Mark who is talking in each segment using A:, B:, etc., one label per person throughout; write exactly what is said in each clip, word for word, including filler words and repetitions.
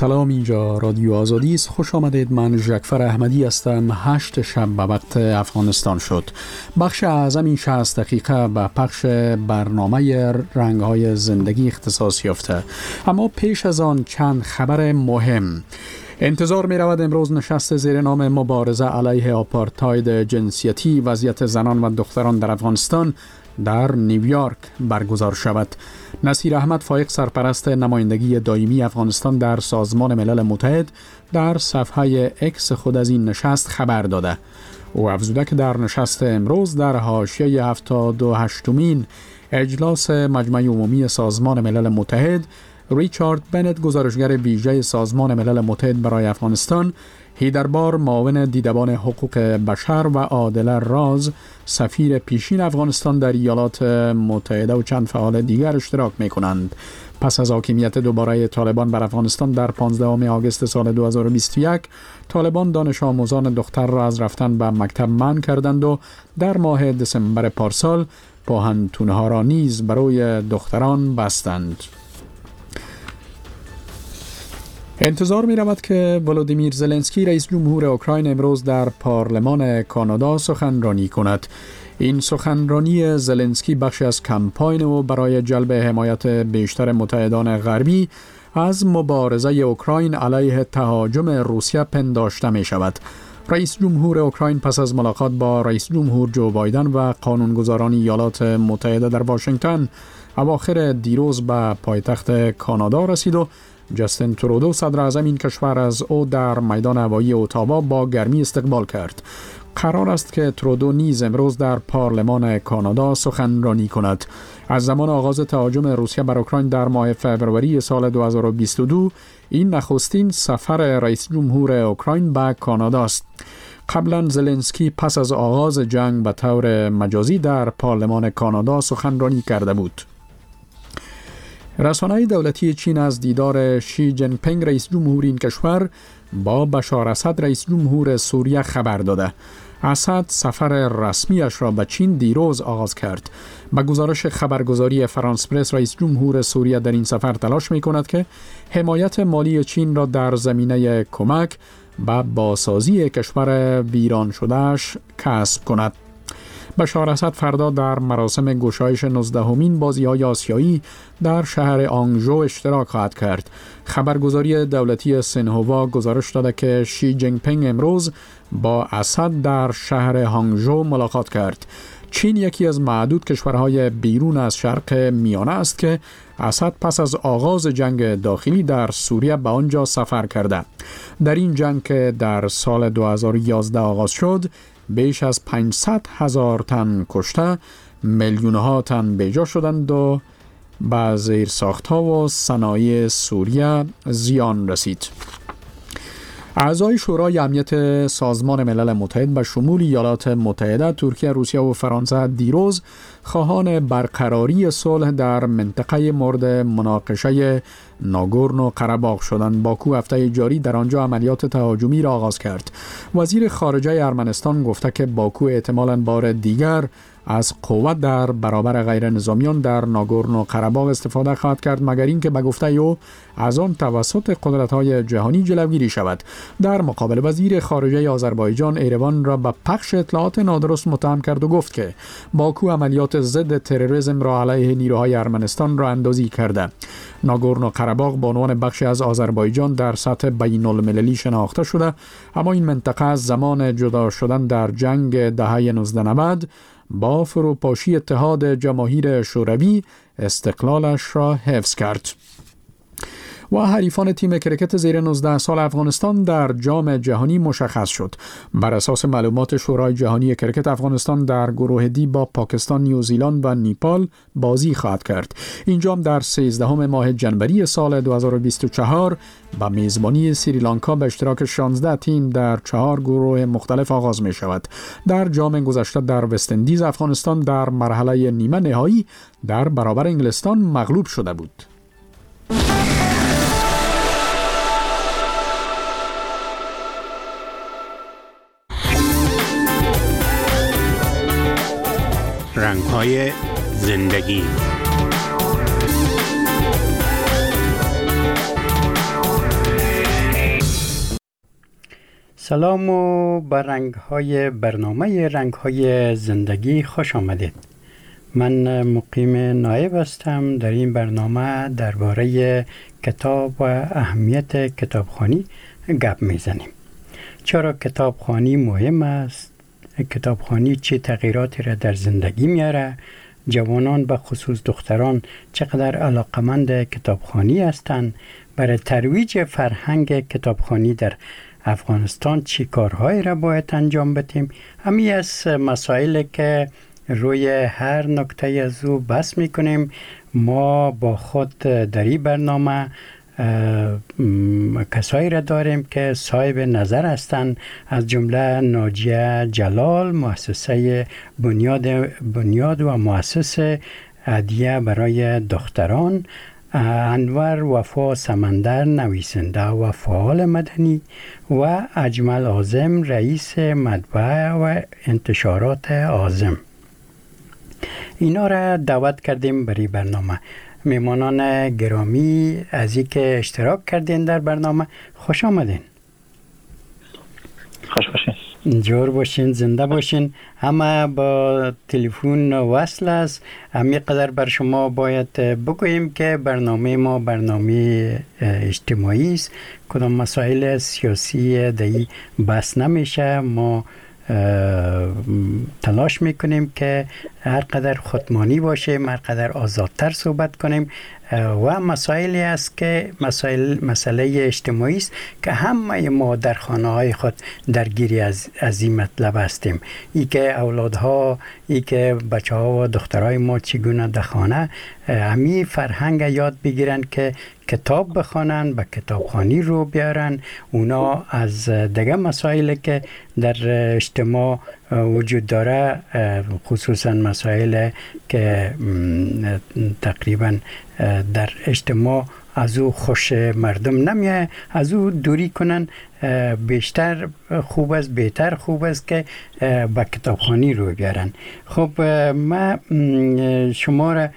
A: سلام، اینجا رادیو آزادی است. خوش آمدید. من جعفر احمدی هستم. هشت شب به وقت افغانستان شد. بخش اعظم این شصت دقیقه به پخش برنامه رنگ‌های زندگی اختصاص یافته. اما پیش از آن چند خبر مهم. انتظار می رود امروز نشست زیر نام مبارزه علیه آپارتاید جنسیتی، وضعیت زنان و دختران در افغانستان در نیویورک برگزار شود. نصیر احمد فایق، سرپرست نمایندگی دائمی افغانستان در سازمان ملل متحد، در صفحه اکس خود از این نشست خبر داده. او افزوده که در نشست امروز در حاشیه هفتاد و هشتمین اجلاس مجمع عمومی سازمان ملل متحد، ریچارد بنت، گزارشگر ویژه سازمان ملل متحد برای افغانستان، هیدربار، معاون دیدبان حقوق بشر، و عادل راز، سفیر پیشین افغانستان در ایالات متحده و چند فعال دیگر اشتراک می کنند. پس از حاکمیت دوباره طالبان بر افغانستان در پانزدهم آگوست سال دو هزار و بیست و یک، طالبان دانش آموزان دختر را از رفتن به مکتب منع کردند و در ماه دسامبر پارسال پوهنتون‌ها را نیز برای دختران بستند. انتظار می رود که ولودیمیر زلنسکی، رئیس جمهور اوکراین، امروز در پارلمان کانادا سخنرانی کند. این سخنرانی زلنسکی بخشی از کمپاین او برای جلب حمایت بیشتر متحدان غربی از مبارزه اوکراین علیه تهاجم روسیه پنداشته می شود. رئیس جمهور اوکراین پس از ملاقات با رئیس جمهور جو بایدن و قانونگذاران ایالات متحده در واشنگتن اواخر دیروز به پایتخت کانادا رسید و جاستین ترودو، صدر اعظم این کشور، از او در میدان هوایی اتاوا با گرمی استقبال کرد. قرار است که ترودو نیز امروز در پارلمان کانادا سخنرانی کند. از زمان آغاز تهاجم روسیه بر اوکراین در ماه فوریه سال دو هزار و بیست و دو، این نخستین سفر رئیس جمهور اوکراین به کانادا است. قبلا زلنسکی پس از آغاز جنگ به طور مجازی در پارلمان کانادا سخنرانی کرده بود. رسانه دولتی چین از دیدار شی جین پینگ، رئیس جمهور این کشور، با بشار اسد، رئیس جمهور سوریه، خبر داده. اسد سفر رسمیش را به چین دیروز آغاز کرد. به گزارش خبرگزاری فرانس پرس، رئیس جمهور سوریه در این سفر تلاش می کند که حمایت مالی چین را در زمینه کمک به بازسازی کشور ویران شدهش کسب کند. بشار اسد فردا در مراسم گشایش نوزدهمین بازی‌های آسیایی در شهر آنگژو اشتراک خواهد کرد. خبرگزاری دولتی سنهوا گزارش داده که شی جین پینگ امروز با اسد در شهر هانگژو ملاقات کرد. چین یکی از معدود کشورهای بیرون از شرق میانه است که اسد پس از آغاز جنگ داخلی در سوریه به آنجا سفر کرده. در این جنگ که در سال دو هزار و یازده آغاز شد، بیش از پانصد هزار تن کشته، میلیون‌ها تن بیجا شدند و به زیرساخت‌ها و صنایع سوریه زیان رسید. اعضای شورای امنیت سازمان ملل متحد به شمول ایالات متحده، ترکیه، روسیه و فرانسه دیروز خواهان برقراری صلح در منطقه مورد مناقشه ناگورنو قره‌باغ شدند. باکو هفته جاری در آنجا عملیات تهاجمی را آغاز کرد. وزیر خارجه ارمنستان گفته که باکو احتمالاً بار دیگر از قوت در برابر غیر نظامیان در ناگورنو قره‌باغ استفاده خواهد کرد، مگر اینکه به گفته او از آن توسط قدرت‌های جهانی جلوگیری شود. در مقابل، وزیر خارجه آذربایجان ایروان را به پخش اطلاعات نادرست متهم کرد و گفت که باکو عملیات ضد تروریسم را علیه نیروهای ارمنستان را اندازی کرده. ناگورنو قره‌باغ به عنوان بخشی از آذربایجان در سطح بین‌المللی شناخته شده، اما این منطقه از زمان جدا شدن در جنگ دهه نوزده نود با فروپاشی اتحاد جماهیر شوروی استقلالش را حفظ کرد. و حریفان تیم کرکت زیر نوزده سال افغانستان در جام جهانی مشخص شد. بر اساس معلومات شورای جهانی کرکت، افغانستان در گروه دی با پاکستان، نیوزیلند و نیپال بازی خواهد کرد. این جام در سیزدهم ماه جنوری سال دو هزار و بیست و چهار با میزبانی سریلانکا به اشتراک شانزده تیم در چهار گروه مختلف آغاز می شود. در جام گذشته در وست اندیز، افغانستان در مرحله نیمه نهایی در برابر انگلستان مغلوب شده بود.
B: رنگ‌های زندگی.
C: سلام و به رنگ‌های برنامه رنگ‌های زندگی خوش آمدید. من مقیم نایب هستم. در این برنامه درباره کتاب و اهمیت کتابخوانی گپ میزنیم. چرا کتابخوانی مهم است؟ کتابخوانی چه تغییراتی را در زندگی میاره؟ جوانان به خصوص دختران چقدر علاقمند کتابخوانی هستند؟ برای ترویج فرهنگ کتابخوانی در افغانستان چی کارهایی را باید انجام بدیم؟ همین از مسائلی که روی هر نکته از او بحث میکنیم. ما با خود در این برنامه کسایی را داریم که صاحب نظر هستند، از جمله ناجیه جلال، مؤسسه بنیاد بنیاد و مؤسس هدیه برای دختران، انور وفا سمندر، نویسنده و فعال مدنی، و اجمل اعظم، رئیس مطبعه و انتشارات اعظم. اینا را دعوت کردیم برای برنامه. میمانان گرامی، از این که اشتراک کردین در برنامه، خوش آمدین.
D: خوش باشین.
C: جور باشین، زنده باشین. همه با تلفن وصل است. همین قدر بر شما باید بگوییم که برنامه ما برنامه اجتماعی است. کدام مسائل سیاسی دهی بحث نمیشه. ما تلاش میکنیم که هر قدر خودمانی باشیم، هر قدر آزادتر صحبت کنیم و مسائلی است که مسائل مسئله اجتماعی است که همه ما در خانه های خود درگیری از از این مطلب هستیم. ای که اولادها، ای که بچه ها و دخترای ما چگونه در خانه همین فرهنگ یاد بگیرن که کتاب بخوانن، به کتابخوانی رو بیارن. اونا از دیگه مسائلی که در اجتماع وجود داره، خصوصا مسائل که تقریبا در اجتماع از او خوش مردم نمیه، از او دوری کنن. بیشتر خوب است، بهتر خوب است که به کتابخوانی رو بیارن. خب ما شما را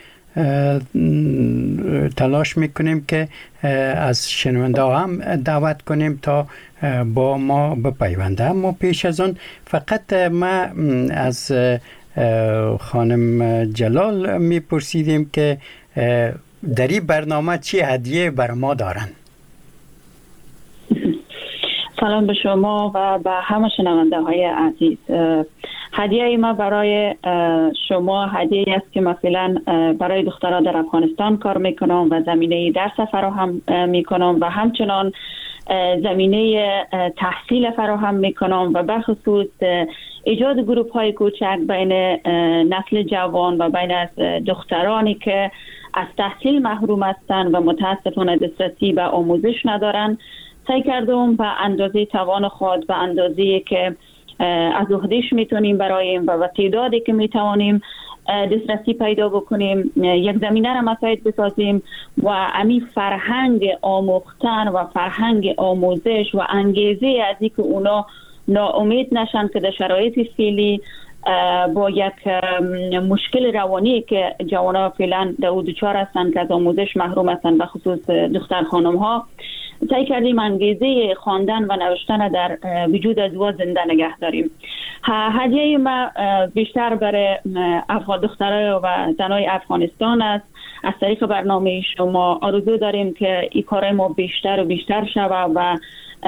C: تلاش میکنیم که از شنونده هم دعوت کنیم تا با ما بپیونده. اما پیش از آن فقط ما از خانم جلال میپرسیدیم که در این برنامه چی هدیه بر ما دارن؟
E: سلام به شما و به همه شنونده های عزیز. هدیه ما برای شما هدیه است که مثلا برای دخترها در افغانستان کار میکنم و زمینه درس فراهم میکنم و همچنان زمینه تحصیل فراهم میکنم و به خصوص ایجاد گروپ های کوچک بین نسل جوان و بین از دخترانی که از تحصیل محروم هستند و متاسفانه دسترسی به آموزش ندارند. سعی کردم به اندازه توان خود، به اندازه‌ای که از عهده‌اش میتونیم برایم و به تعدادی که میتوانیم دسترسی پیدا بکنیم یک زمینه را مساعد بسازیم و امی فرهنگ آموختن و فرهنگ آموزش و انگیزه از اینکه اونا ناامید نشن که در شرایط فعلی با یک مشکل روانی که جوانان فعلا در او دچار هستند که از آموزش محروم هستند، به خصوص دختر خانم ها، سعی کردیم انگیزه خواندن و نوشتن در وجود از او زنده نگه داریم. هدیه ما بیشتر برای افغان دخترای و زنای افغانستان است. از طریق برنامه شما آرزو داریم که این کار ما بیشتر و بیشتر شود و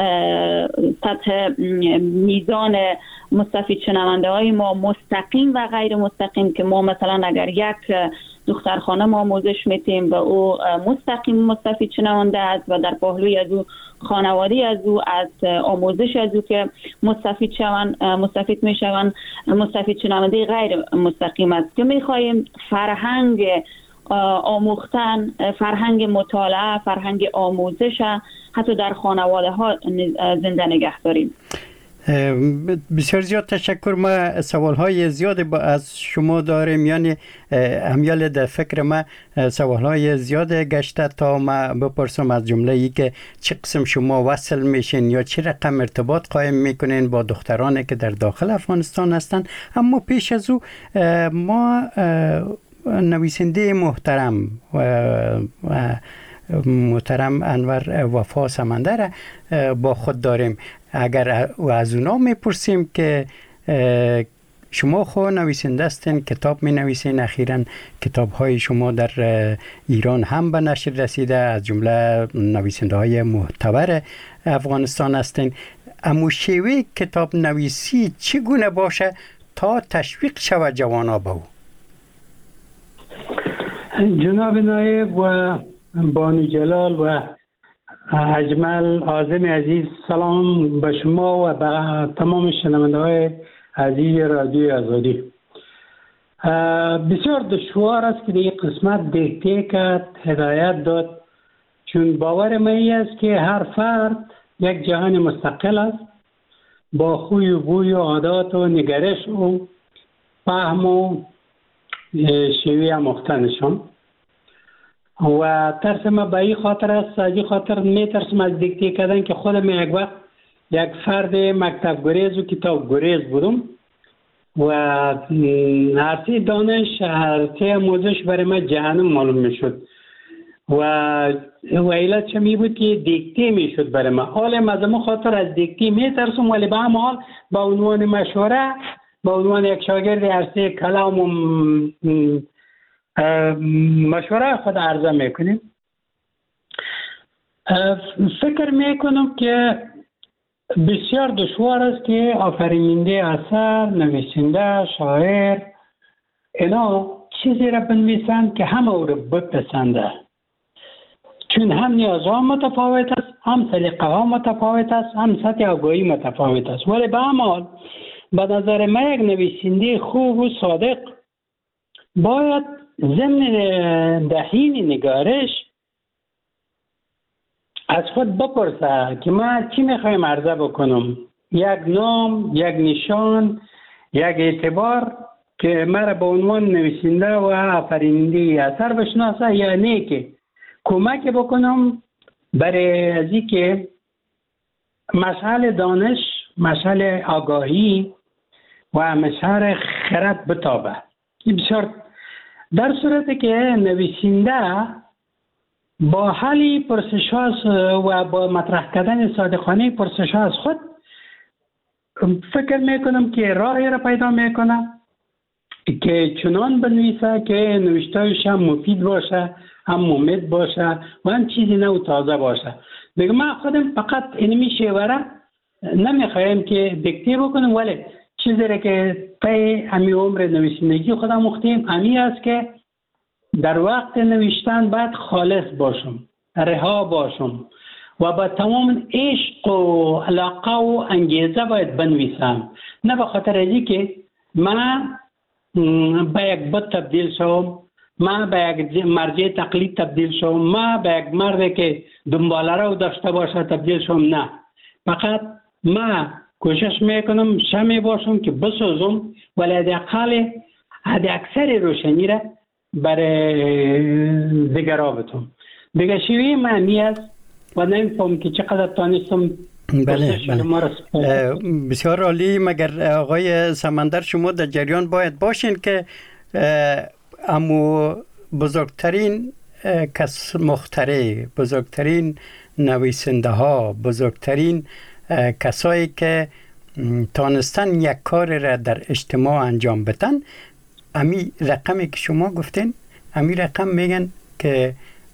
E: سطح میزان مستفید شنونده های ما مستقیم و غیر مستقیم، که ما مثلا اگر یک دختر خانم آموزش میتیم و او مستقیم مستفید شنونده است و در پهلوی از او خانواده از او از آموزش از او که مستفید شوند مستفید میشوند مستفید شنونده غیر مستقیم است که میخواهیم فرهنگ آموختن، فرهنگ مطالعه، فرهنگ آموزش حتی در خانواده ها زنده نگه داریم.
C: بسیار زیاد تشکر. ما سوال های زیاد از شما داریم، یعنی همیال در فکر ما سوال های زیاد گشته تا ما بپرسم، از جمله ای که چه قسم شما وصل میشین یا چه رقم ارتباط قائم میکنین با دخترانی که در داخل افغانستان هستن. اما پیش از او ما نویسنده محترم و محترم انور وفا سمندر با خود داریم. اگر و از اونا میپرسیم که شما خود نویسنده هستین، کتاب می نویسین، اخیراً کتاب های شما در ایران هم به نشر رسیده، از جمله نویسنده های معتبر افغانستان هستین. اما شیوه کتاب نویسی چگونه باشه تا تشویق شود جوانا به او؟
D: جناب نایب و بانو جلال و اجمل عازم عزیز، سلام به شما و به تمام شنونده های عزیز رادیوی آزادی. بسیار دشوار است که در قسمت دیکته کرد، هدایت داد، چون باور من است که هر فرد یک جهان مستقل است با خوی و بوی و عادات و نگرش و فهم و شیوه مختلفشان. و ترس ما به این خاطر است، از این خاطر می ترسم از دیکته کردن که خودم یک وقت یک فرد مکتب گریز و کتاب گریز بودم و عرصه دانش، عرصه آموزش برای من جهنم معلوم می شد و و علت چه می بود که دیکته می شد برای من. حال از ما خاطر از دیکته می ترسم، ولی به هم حال با عنوان مشوره، با عنوان یک شاگرد عرصه کلام و مشوره خود عرضه می کنیم. فکر می کنم که بسیار دشوار است که آفریننده اثر، نویسنده، شاعر اینا چیزی را بنویسند که همه او را بپسنده، چون هم نیازها متفاوت است، هم سلیقه ها متفاوت است، هم سطح آگاهی متفاوت است. ولی به هر حال به نظر من یک نویسنده خوب و صادق باید ضمن دهین نگارش از خود بپرسه که من چی میخوایم عرضه بکنم، یک نام، یک نشان، یک اعتبار که مرا به عنوان نویسنده و آفریننده اثر بشناسه، یا نه که کمک بکنم برای از این که مشعل دانش، مشعل آگاهی و مشعل خرد بتابه. بسیار در صورتی که نویسنده با حل پرسش و با مطرح کردن صادقانه پرسش از خود فکر میکنم که راهی را پیدا میکنه که چنان بنویسه که نوشتهایش هم مفید باشه، هم مفید باشه و هم چیزی نو تازه باشه. دیگه من خودم فقط اینمی شیوه نمیخوایم که دیکته بکنم، ولی چیزی را که پی همی عمر نویسندگی خودم مختیم همی است که در وقت نوشتن باید خالص باشم، رها باشم و با تمام عشق و علاقه و انگیزه باید بنویسم، نه به خاطر ازی که من به یک بت تبدیل شوم، من به یک مرجع تقلید تبدیل شوم، من به یک مرد که دنباله رو داشته باشه تبدیل شوم. نه، فقط من کوشش میکنم شمع باشم که بسوزم، ولی حداقل حد اکثر روشنی را برای دیگرها بتونم. دیگه شیوه معنی است و نمیفهم که چقدر تانستم.
C: بله بله بسیار عالی. مگر آقای سمندر شما در جریان باید باشین که امو بزرگترین کس مخترع، بزرگترین نویسنده ها، بزرگترین کسایی که تانستن یک کار را در اجتماع انجام بدن، امی رقمی که شما گفتین، امی رقم میگن که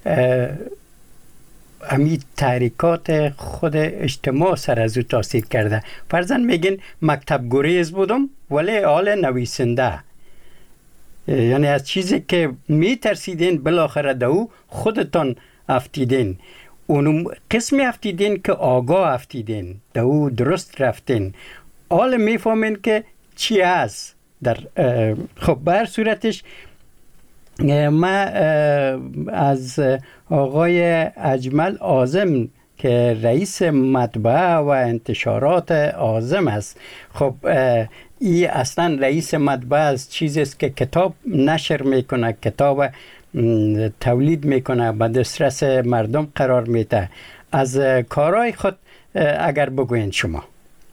C: امی تحریکات خود اجتماع سر از او تاثیر کرده. فرضاً میگین مکتب گریز بودم ولی حال نویسنده، یعنی از چیزی که میترسیدین بالاخره در او خودتان افتیدین، اونم قسمی افتیدین که آگاه افتیدین، در او درست رفتین، حال میفهمین که چی هست در خب بر صورتش. ما از آقای اجمل عازم که رئیس مطبعه و انتشارات عازم است، خب این اصلا رئیس مطبعه از چیزی است که کتاب نشر میکنه، کتاب تولید میکنه، به دسترس مردم قرار میده. از کارهای خود اگر بگوین شما.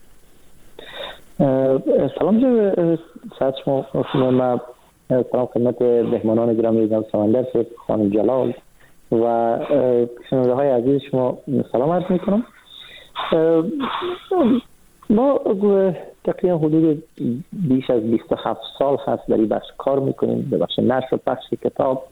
F: سلام جناب سعد شما، ما سلام خدمت مهمانان گرامی جناب سمندر، خانم جلال و شنونده های عزیز شما سلام عرض میکنم. ما تقریبا حدود بیش از بیست و هفت سال هست در این بخش کار میکنیم، به بخش نشر و پخش کتاب.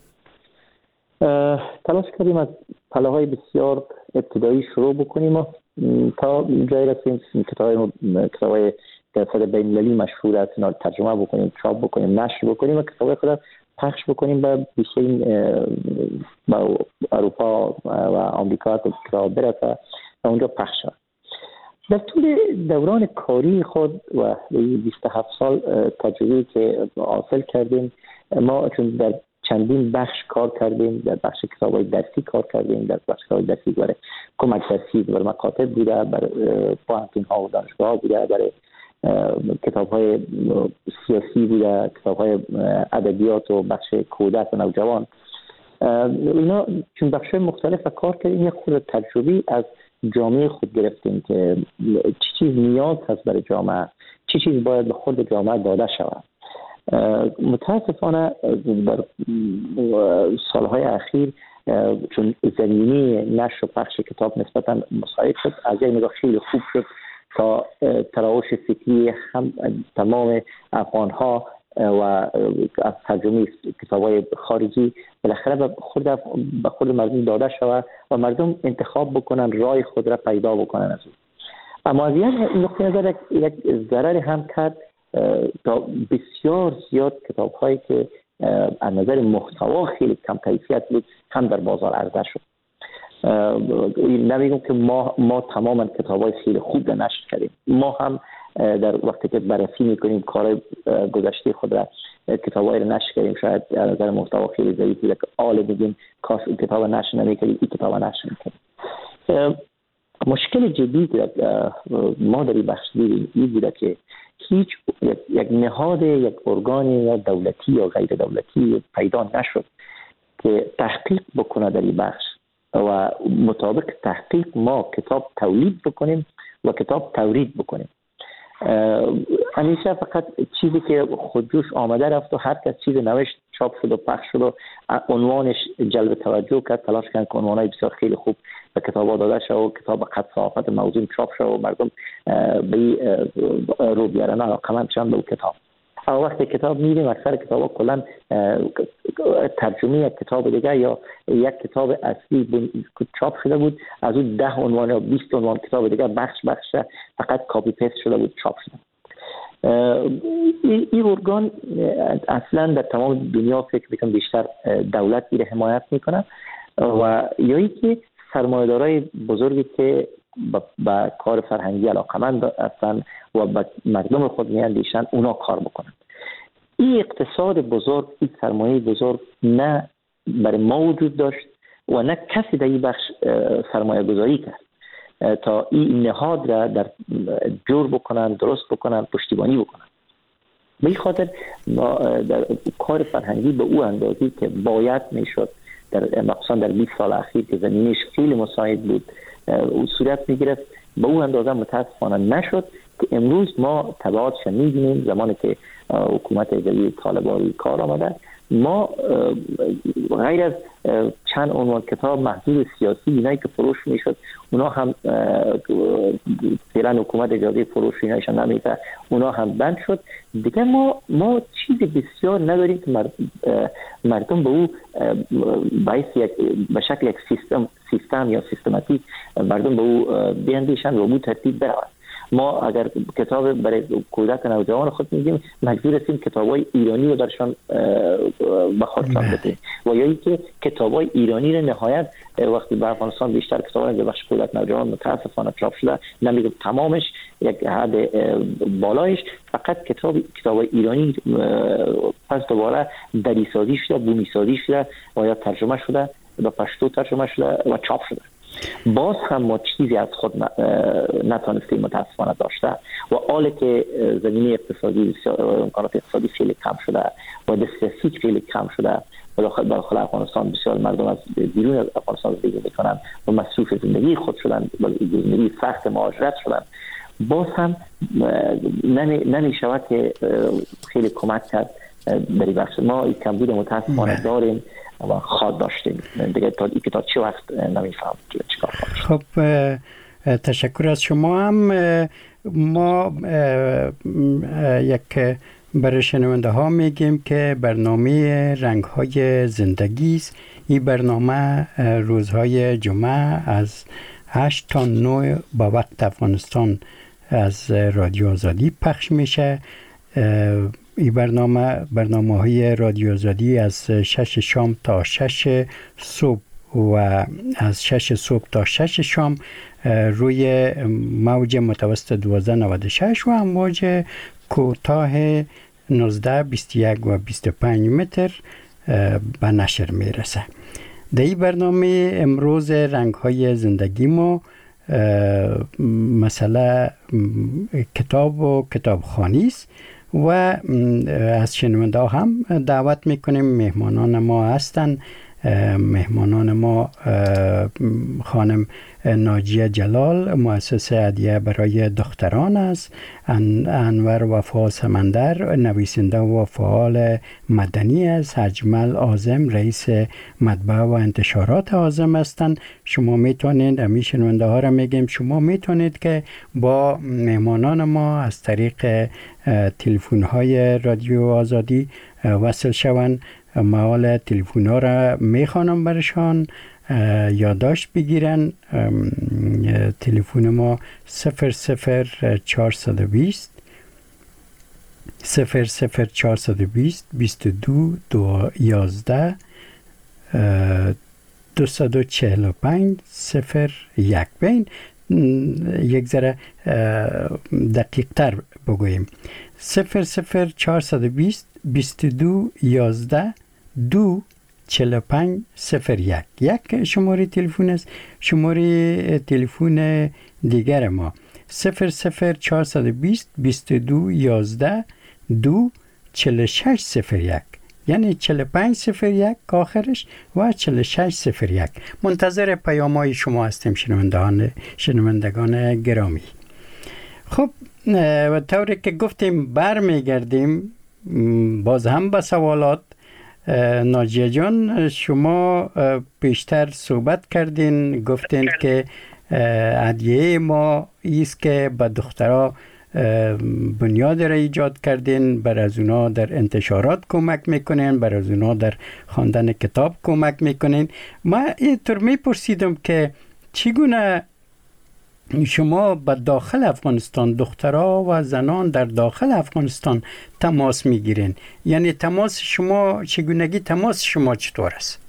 F: تلاش کردیم از پله‌های بسیار ابتدایی شروع بکنیم و تا جایی رسیم کتاب کتاب‌های در سطح بین‌المللی مشهور است اینا ترجمه بکنیم، چاپ بکنیم، نشر بکنیم و کتاب‌های خود پخش بکنیم به بیشترین با اروپا و آمریکا که کتاب برسه و اونجا پخش شد. در طول دوران کاری خود و بیست و هفت سال تجربه که حاصل کردیم، ما چون در چندین بخش کار کردیم، در بخش کتاب‌های درسی کار کردیم، در بخش کتاب‌های درسی برای کمک درسی بر مکاتب بوده، بر پوهنتون‌ها و دانشگاه‌ها بوده، برای کتاب‌های سیاسی بوده، کتاب‌های ادبیات و بخش کودک و نوجوان. اینا چون بخش‌های مختلف کار کردیم، یک خورده تجربی از جامعه خود گرفتیم که چه چیز نیاز هست برای جامعه، چه چیز باید به خود جامعه داده شود. متاسفانه در سالهای اخیر چون زمینه نشر و پخش کتاب نسبتاً مساعد شد، از یک نگاه خیلی خوب شد تا تراوش فکری هم تمام افغان‌ها و از ترجمه کتاب‌های خارجی بالاخره به خود به خود مردم داده شود و مردم انتخاب بکنن، رای خود را پیدا بکنن از اون. اما از یک نقطه نظر یک ضرر هم کرد تا بسیار زیاد کتاب‌هایی که از نظر محتوا خیلی کم کیفیت بود هم در بازار عرضه شد. نمیگم که ما ما تماما کتاب‌های خیلی خوب نشر کردیم، ما هم در وقتی که بررسی می‌کنیم کار گذشته خود را کتاب‌های را نشر کردیم، شاید از نظر محتوا خیلی ضعیف بود که آل میگیم کاش این کتاب نشر نمی‌کردیم، این کتاب نشر می‌کردیم. مشکل جدی که ما در این بخش دیدیم این بوده که هیچ یک نهاد، یک ارگان یا دولتی یا غیر دولتی پیدا نشد که تحقیق بکنه در این بخش و مطابق تحقیق ما کتاب تولید بکنیم و کتاب تورید بکنیم. همیشه فقط چیزی که خودجوش آمده رفت و هر کس چیز نوشت، چاپ شد و پخش شد و عنوانش جلب توجه کرد، تلاش کردن که عنوانای بسیار خیلی خوب به کتاب داده شد و کتاب قد صحافت موضوع چاپ شد و مردم به رو بیارن علاقمند شدن به اون کتاب. اما وقتی کتاب می‌بینیم اکثر کتاب‌ها کلاً ترجمه یک کتاب دیگه یا یک کتاب اصلی چاپ شده بود، از اون ده عنوان یا بیست عنوان کتاب دیگه بخش بخش فقط کاپی پیست شده بود چاپ شده. این ارگان اصلا در تمام دنیا فکر میکنم بیشتر دولت میره حمایت میکنه و یا اینکه سرمایه‌دارای بزرگی که با کار فرهنگی علاقمند هستن و با مردم خود میاندیشن اونا کار بکنن. این اقتصاد بزرگ، این سرمایه بزرگ نه برای ما وجود داشت و نه کسی در این بخش سرمایه گذاری کرد تا این نهاد را در جور بکنن، درست بکنن، پشتیبانی بکنن. به این خاطر در کار فرهنگی به او اندازی که باید میشد در مخصوصا در بیست سال اخیر که زمینش خیلی مساعد بود او صورت میگرفت، به او اندازه متاسفانه نشد که امروز ما تبعاتش میبینیم. زمانی که حکومت جدید طالبانی کار آمده، ما غیر از چند عنوان کتاب محدود سیاسی اینایی که فروش میشد اونا هم فعلا حکومت اجازه فروش اینایش هم نمیده، اونا هم بند شد دیگه. ما ما چیز بسیار نداریم که مردم به او باعث یک به شکل یک سیستم سیستم یا سیستماتیک مردم به او بیاندیشن و به ترتیب برود. ما اگر کتاب برای کودک و نوجوان خود میگیم مجبور هستیم کتابای ایرانی رو درشان بخورشان بدیم و یا اینکه کتابای ایرانی رو نهایت وقتی به افغانستان بیشتر کتابای در بخش کودک نوجوان متاسفانه چاپ شده، نمیگم تمامش، یک حد بالایش فقط کتاب کتابای ایرانی پس دوباره دری سازی شده، بومی سازی شده و یا ترجمه شده به پشتو ترجمه شده و چاپ شده. باز هم ما چیزی از خود نتانستیم متاسفانه داشته و حالی که زمینه اقتصادی امکانات اقتصادی خیلی کم شده و دسترسی خیلی کم شده و داخل افغانستان بسیار مردم از بیرون از افغانستان زندگی میکنن و مصروف زندگی خود شدن و زندگی سخت مهاجرت شدن، باز هم نمی شود که خیلی کمک کرد در این بخش. ما این کمبود متاسفانه داریم و خواد داشتیم دیگه. تا این کتاب چه وقت نمیفهم که چیکار کنیم.
C: خب تشکر از شما. هم ما یک برای شنونده ها میگیم که برنامه رنگ های زندگی است. این برنامه روزهای جمعه از هشت تا نه با وقت افغانستان از رادیو آزادی پخش میشه. این برنامه برنامه های رادیو آزادی از شش شام تا شش صبح و از شش صبح تا شش شام روی موج متوسط دوازده نود و شش و موج کوتاه نوزده بیست و یک و بیست و پنج متر به نشر میرسه. در این برنامه امروز رنگ های زندگی ما مسئله کتاب و کتابخوانی است و از شنونده هم دعوت میکنیم. مهمانان ما هستند. مهمانان ما خانم ناجیه جلال مؤسس هدیه برای دختران است، انور وفا سمندر نویسنده و فعال مدنی است، اجمل عاظم رئیس مطبعه و انتشارات عاظم هستند. شما میتونید امی شنونده ها را میگیم شما میتونید که با مهمانان ما از طریق تلفن های رادیو آزادی وصل شوند. موال تلفن ها را میخوانم برشان یادداشت بگیرن. تلفن ما صفر صفر چهارصد و بیست صفر صفر چهارصد و بیست بیست و دو دو یازده دویست و چهل و پنج صفر یک. بین یک ذره دقیق تر بگوییم. صفر صفر چهارصد و بیست بیست و دو یازده دو چهل و پنج صفر یک. یک شماره تلفن است. شماره تلفن دیگر ما صفر صفر چهارصد و بیست بیست و دو یازده دو چهل و شش صفر یک، یعنی چهل و پنج صفر یک آخرش و چهل و شش صفر یک. منتظر پیام‌های شما هستیم شنوندگان شنوندگان گرامی. خب و طوری که گفتیم برمیگردیم باز هم به سوالات. ناجیه جان شما پیشتر صحبت کردین، گفتین که هدیه ما ایست که به دخترها بنیاد را ایجاد کردین، بر از اونا در انتشارات کمک میکنین، بر از اونا در خواندن کتاب کمک میکنین. ما اینطور میپرسیدم که چگونه شما به داخل افغانستان دخترها و زنان در داخل افغانستان تماس میگیرین، یعنی تماس شما چگونگی تماس شما چطور است؟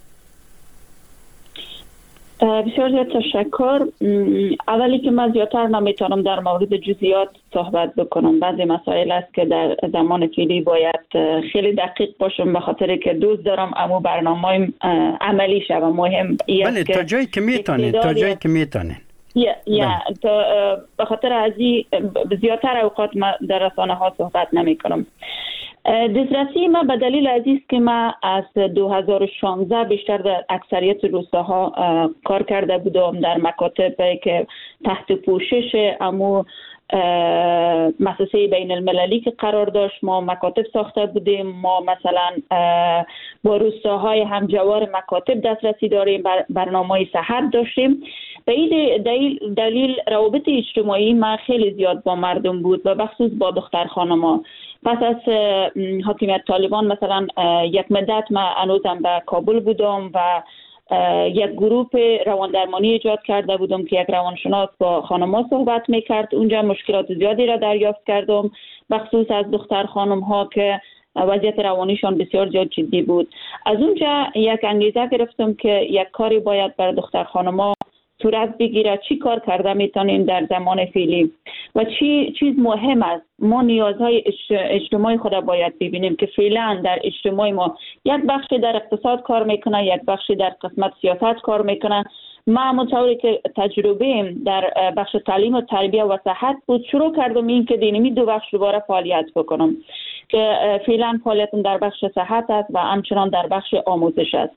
E: بسیار زیاد تشکر. اولی که من زیادتر نمیتونم در مورد جزئیات صحبت بکنم. بعضی مسائل است که در زمان فعلی باید خیلی دقیق باشم به خاطر که دوست دارم اما برنامه عملی شه و مهم
C: بله تا جایی که میتونید تا جایی که میتونید
E: یا یا به خاطر از این زیادتر اوقات ما در رسانه ها صحبت نمی کنم. دسترسی ما به دلیل از است که ما از دو هزار و شانزده بیشتر در اکثریت روستاها کار کرده بودم در مکاتب که تحت پوشش امو مؤسسه بین المللی که قرار داشت ما مکاتب ساخته بودیم. ما مثلا با روستاهای همجوار مکاتب دسترسی داریم، برنامه صحت داشتیم. به این دلیل, دلیل روابط اجتماعی ما خیلی زیاد با مردم بود و بخصوص با دختر خانما. پس از حاکمیت طالبان مثلا یک مدت ما هنوزم به کابل بودم و یک گروه رواندرمانی ایجاد کرده بودم که یک روانشناس با خانم‌ها صحبت میکرد. اونجا مشکلات زیادی را دریافت کردم بخصوص از دختر خانم ها که وضعیت روانیشان بسیار زیاد جدی بود. از اونجا یک انگیزه گرفتم که یک کاری باید بر دختر خانم ها صورت بگیره. چی کار کرده میتونیم در زمان فعلی و چی چیز مهم است. ما نیازهای اجتماعی خود باید ببینیم که فعلا در اجتماع ما یک بخشی در اقتصاد کار میکنه، یک بخشی در قسمت سیاست کار میکنه. ما مطوری که تجربه در بخش تعلیم و تربیت و صحت بود شروع کردم این که دینمی دو بخش دوباره فعالیت بکنم که فعلا فعالیتم در بخش صحت است و همچنان در بخش آموزش است.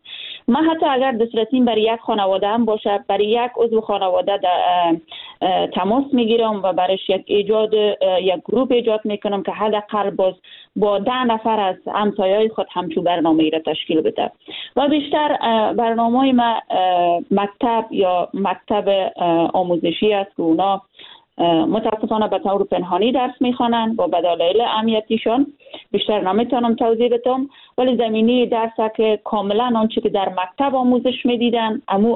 E: من حتی اگر دسترسیم برای یک خانواده هم باشه، برای یک عضو خانواده تماس میگیرم و برایش یک ایجاد یک گروه ایجاد میکنم که حداقل باز با ده نفر از همسایه‌های خود همچون برنامه ای را تشکیل بده. و بیشتر برنامه ما مکتب یا مکتب آموزشی است که اونا متاسفانه به طور پنهانی درس میخوانند و به دلایل امنیتیشان بیشتر نمیتونم توضیح بدم، ولی زمینی درس که کاملا آنچه که در مکتب آموزش میدیدن، امو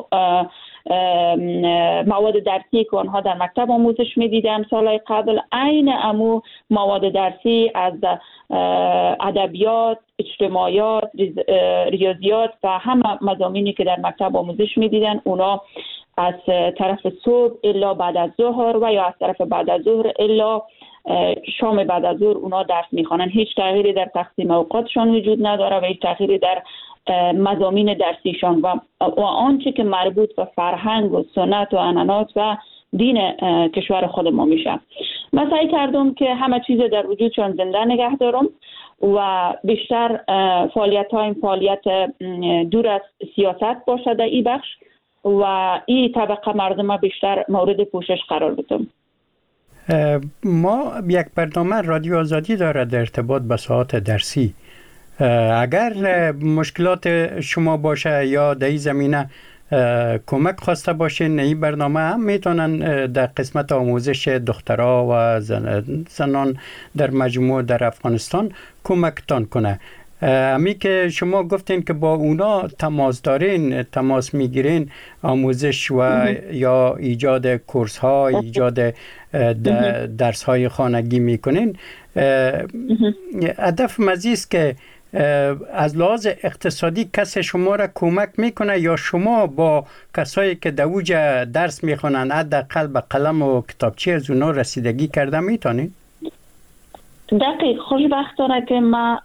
E: مواد درسی که آنها در مکتب آموزش میدیدن سالهای قبل، عین امو مواد درسی از ادبیات، اجتماعیات، ریاضیات و همه مضامینی که در مکتب آموزش میدیدن اونا از طرف صبح الا بعد از ظهر و یا از طرف بعد از ظهر الا شام بعد از ظهر اونا درس میخوانن. هیچ تغییری در تقسیم اوقاتشان وجود نداره و هیچ تغییری در مضامین درسیشان و, و آنچه که مربوط به فرهنگ و سنت و عنعنات و دین کشور خود ما میشه. من سعی کردم که همه چیز در وجودشان زنده نگه دارم و بیشتر فعالیت ها این فعالیت دور از سیاست باشه در این بخش و این طبقه مردم بیشتر مورد پوشش قرار بدم.
C: ما یک برنامه رادیو آزادی داره در ارتباط به ساعات درسی. اگر مشکلات شما باشه یا در این زمینه کمک خواسته باشین، این برنامه هم میتونن در قسمت آموزش دخترها و زنان در مجموع در افغانستان کمکتان کنه. امی که شما گفتین که با اونا تماس دارین، تماس میگیرین، آموزش و یا ایجاد کورس ها، ایجاد درس های خانگی میکنین، هدف مزید است که از لحاظ اقتصادی کس شما را کمک میکنه یا شما با کسایی که در اوجا درس میخونن حداقل به قلم و کتابچه از اونا رسیدگی کرده میتونین؟
E: دقیق. خوشبختانه که ما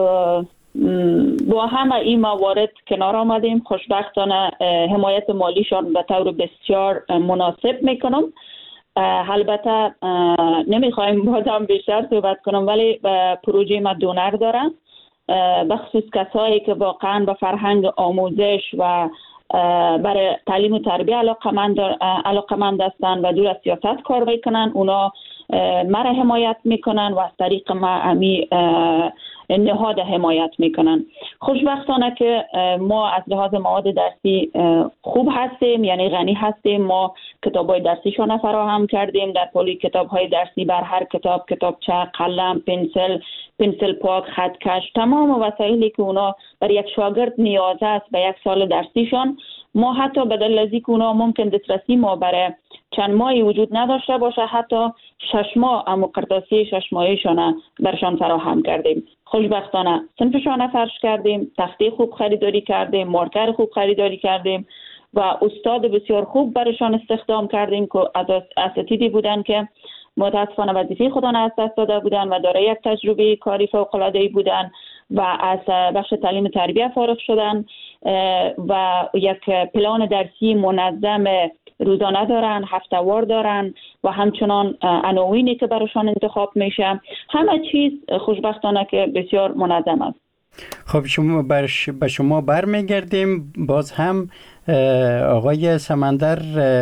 E: با همه این موارد کنار آمدیم. خوشبختانه حمایت مالیشان به طور بسیار مناسب میکنم. البته نمیخوایم بازم بیشتر صحبت کنم، ولی پروژه ما دونر دارن، بخصوص کسایی که واقعا به فرهنگ آموزش و برای تعلیم و تربیه علاقمند هستند و دور از سیاست کار میکنن. اونا مرا حمایت میکنن و از طریق ما امی نهاد حمایت میکنن. خوشبختانه که ما از لحاظ مواد درسی خوب هستیم، یعنی غنی هستیم. ما کتاب‌های درسیشون فراهم کردیم. در پلی کتاب‌های درسی بر هر کتاب، کتابچه، قلم، پنسل، پنسل پاک، خطکش، تمام وسایلی که اونا برای یک شاگرد نیاز است به یک سال درسیشون، ما حتی بدل از اینکه اونا ممکن دسترسی ما برای چند ماهی وجود نداشته باشه، حتی شش ماه اما قرطاسی شش ماهیشون برشان فراهم کردیم. خوشبختانه صنفشان فرش کردیم، تخته خوب خریداری کردیم، مارکر خوب خریداری کردیم و استاد بسیار خوب برشان استخدام کردیم که اساتیدی بودن که متاسفانه وظیفه خودشان از دست داده بودن و دارای یک تجربه کاری فوق‌العاده‌ای بودن و از بخش تعلیم تربیه فارغ شدن و یک پلان درسی منظم روزانه دارن، هفته‌وار دارن و همچنان عناوینی که براشان انتخاب میشه. همه چیز خوشبختانه که بسیار منظم است.
C: خب شما برش به شما برمیگردیم. باز هم آقای سمندر،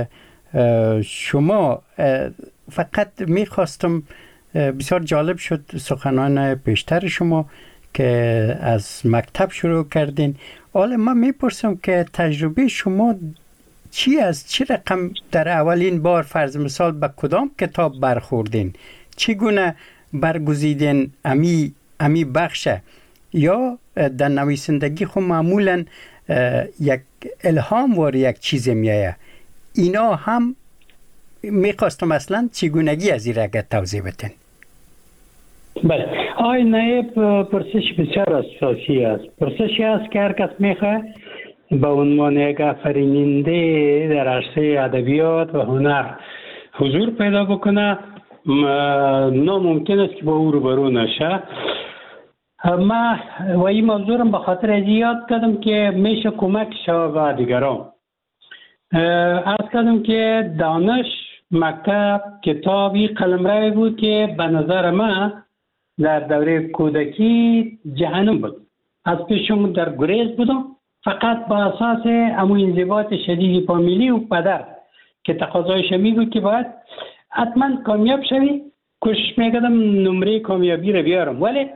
C: شما فقط میخواستم، بسیار جالب شد سخنان پیشتر شما که از مکتب شروع کردین. حالا من میپرسم که تجربه شما چی است؟ چه رقم در اولین بار فرض مثال به کدام کتاب برخوردین؟ چگونه برگزیدین امی امی بخشه؟ یا در نویسندگی خود معمولا یک الهام وار یک چیز میایه، اینا هم میخواستم اصلا چگونگی از این رگه توضیح بدین.
D: بله، آقای نایب پرسش بسیار اساسی است. پرسشی است که هر کس میخواه به عنوان یک آفریننده در عرصه ادبیات و هنر حضور پیدا بکنه ناممکن است که با او روبرو نشه. ما و این موضوع رو به خاطر از یاد کردم که میشه کمک شود به دیگران. عرض کردم که دانش، مکتب، کتابی قلمروی بود که به نظر من در دوره کودکی جهنم بود. از پیشم در گریز بودم فقط با اساس امو انضباط شدید فامیلی و پدر که تقاضایش می بود که باید حتما کامیاب شوی، کوشش میکردم نمره کامیابی رو بیارم. ولی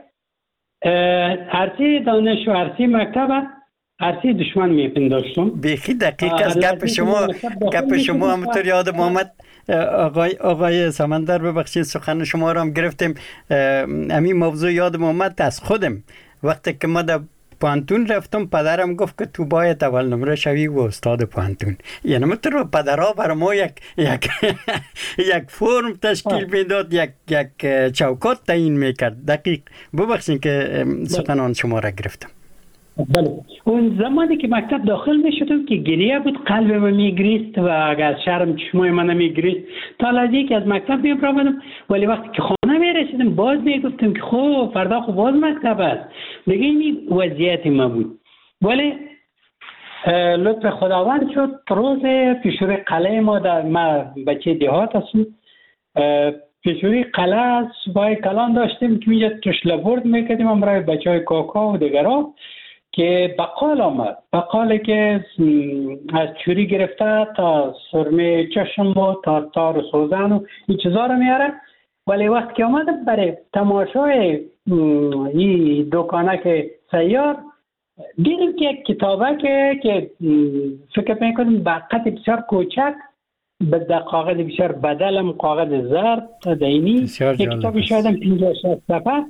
D: عرصه دانش و عرصه مکتب عرصه دشمن میپنداشتم.
C: بیخی دقیق از گپ شما گپ شما همونطور یاد محمد آقای آقای سمندر، ببخشید سخن شما رو هم گرفتیم. همین موضوع یاد محمد از خودم وقتی که ما در پانتون رفتم، پدرم گفت که تو باید اول نمره شوی و استاد پانتون. یعنی مثلا پدرها برای ما یک یک یک فرم تشکیل میداد، یک یک چوکات تعیین میکرد. دقیق. ببخشید که سخنان شما را گرفتم.
D: بله، اون زمانی که مکتب داخل می شدم که گریه بود، قلب من می گریست و از شرم چشمای من می گریست تا لحظه‌ای که از مکتب می برآمدم. ولی وقتی که خانه می رسیدم باز می گفتم که خب فردا خب باز مکتب است. دیگه این وضعیت ما بود. ولی لطف خداوند شد، روز پیشوری قلعه ما، در ما بچه دیهات هستم، پیشوری قلعه صبح کلان داشتیم که اینجا توش لبورد میکردیم امرای بچه های کاکا و دیگرها که بقال آمد. بقالی که از چوری گرفته تا سرمه چشم و تا تار و سوزن و این چیزا رو میاره. ولی وقت که آمدم برای تماشای این دکانک سیار دیدم که یک کتابه که که فکر میکنم به قد بسیار کوچک به کاغذ بسیار بدلم، کاغذ زرد دینی، یک کتاب شایدم پنجاه شصت صفحه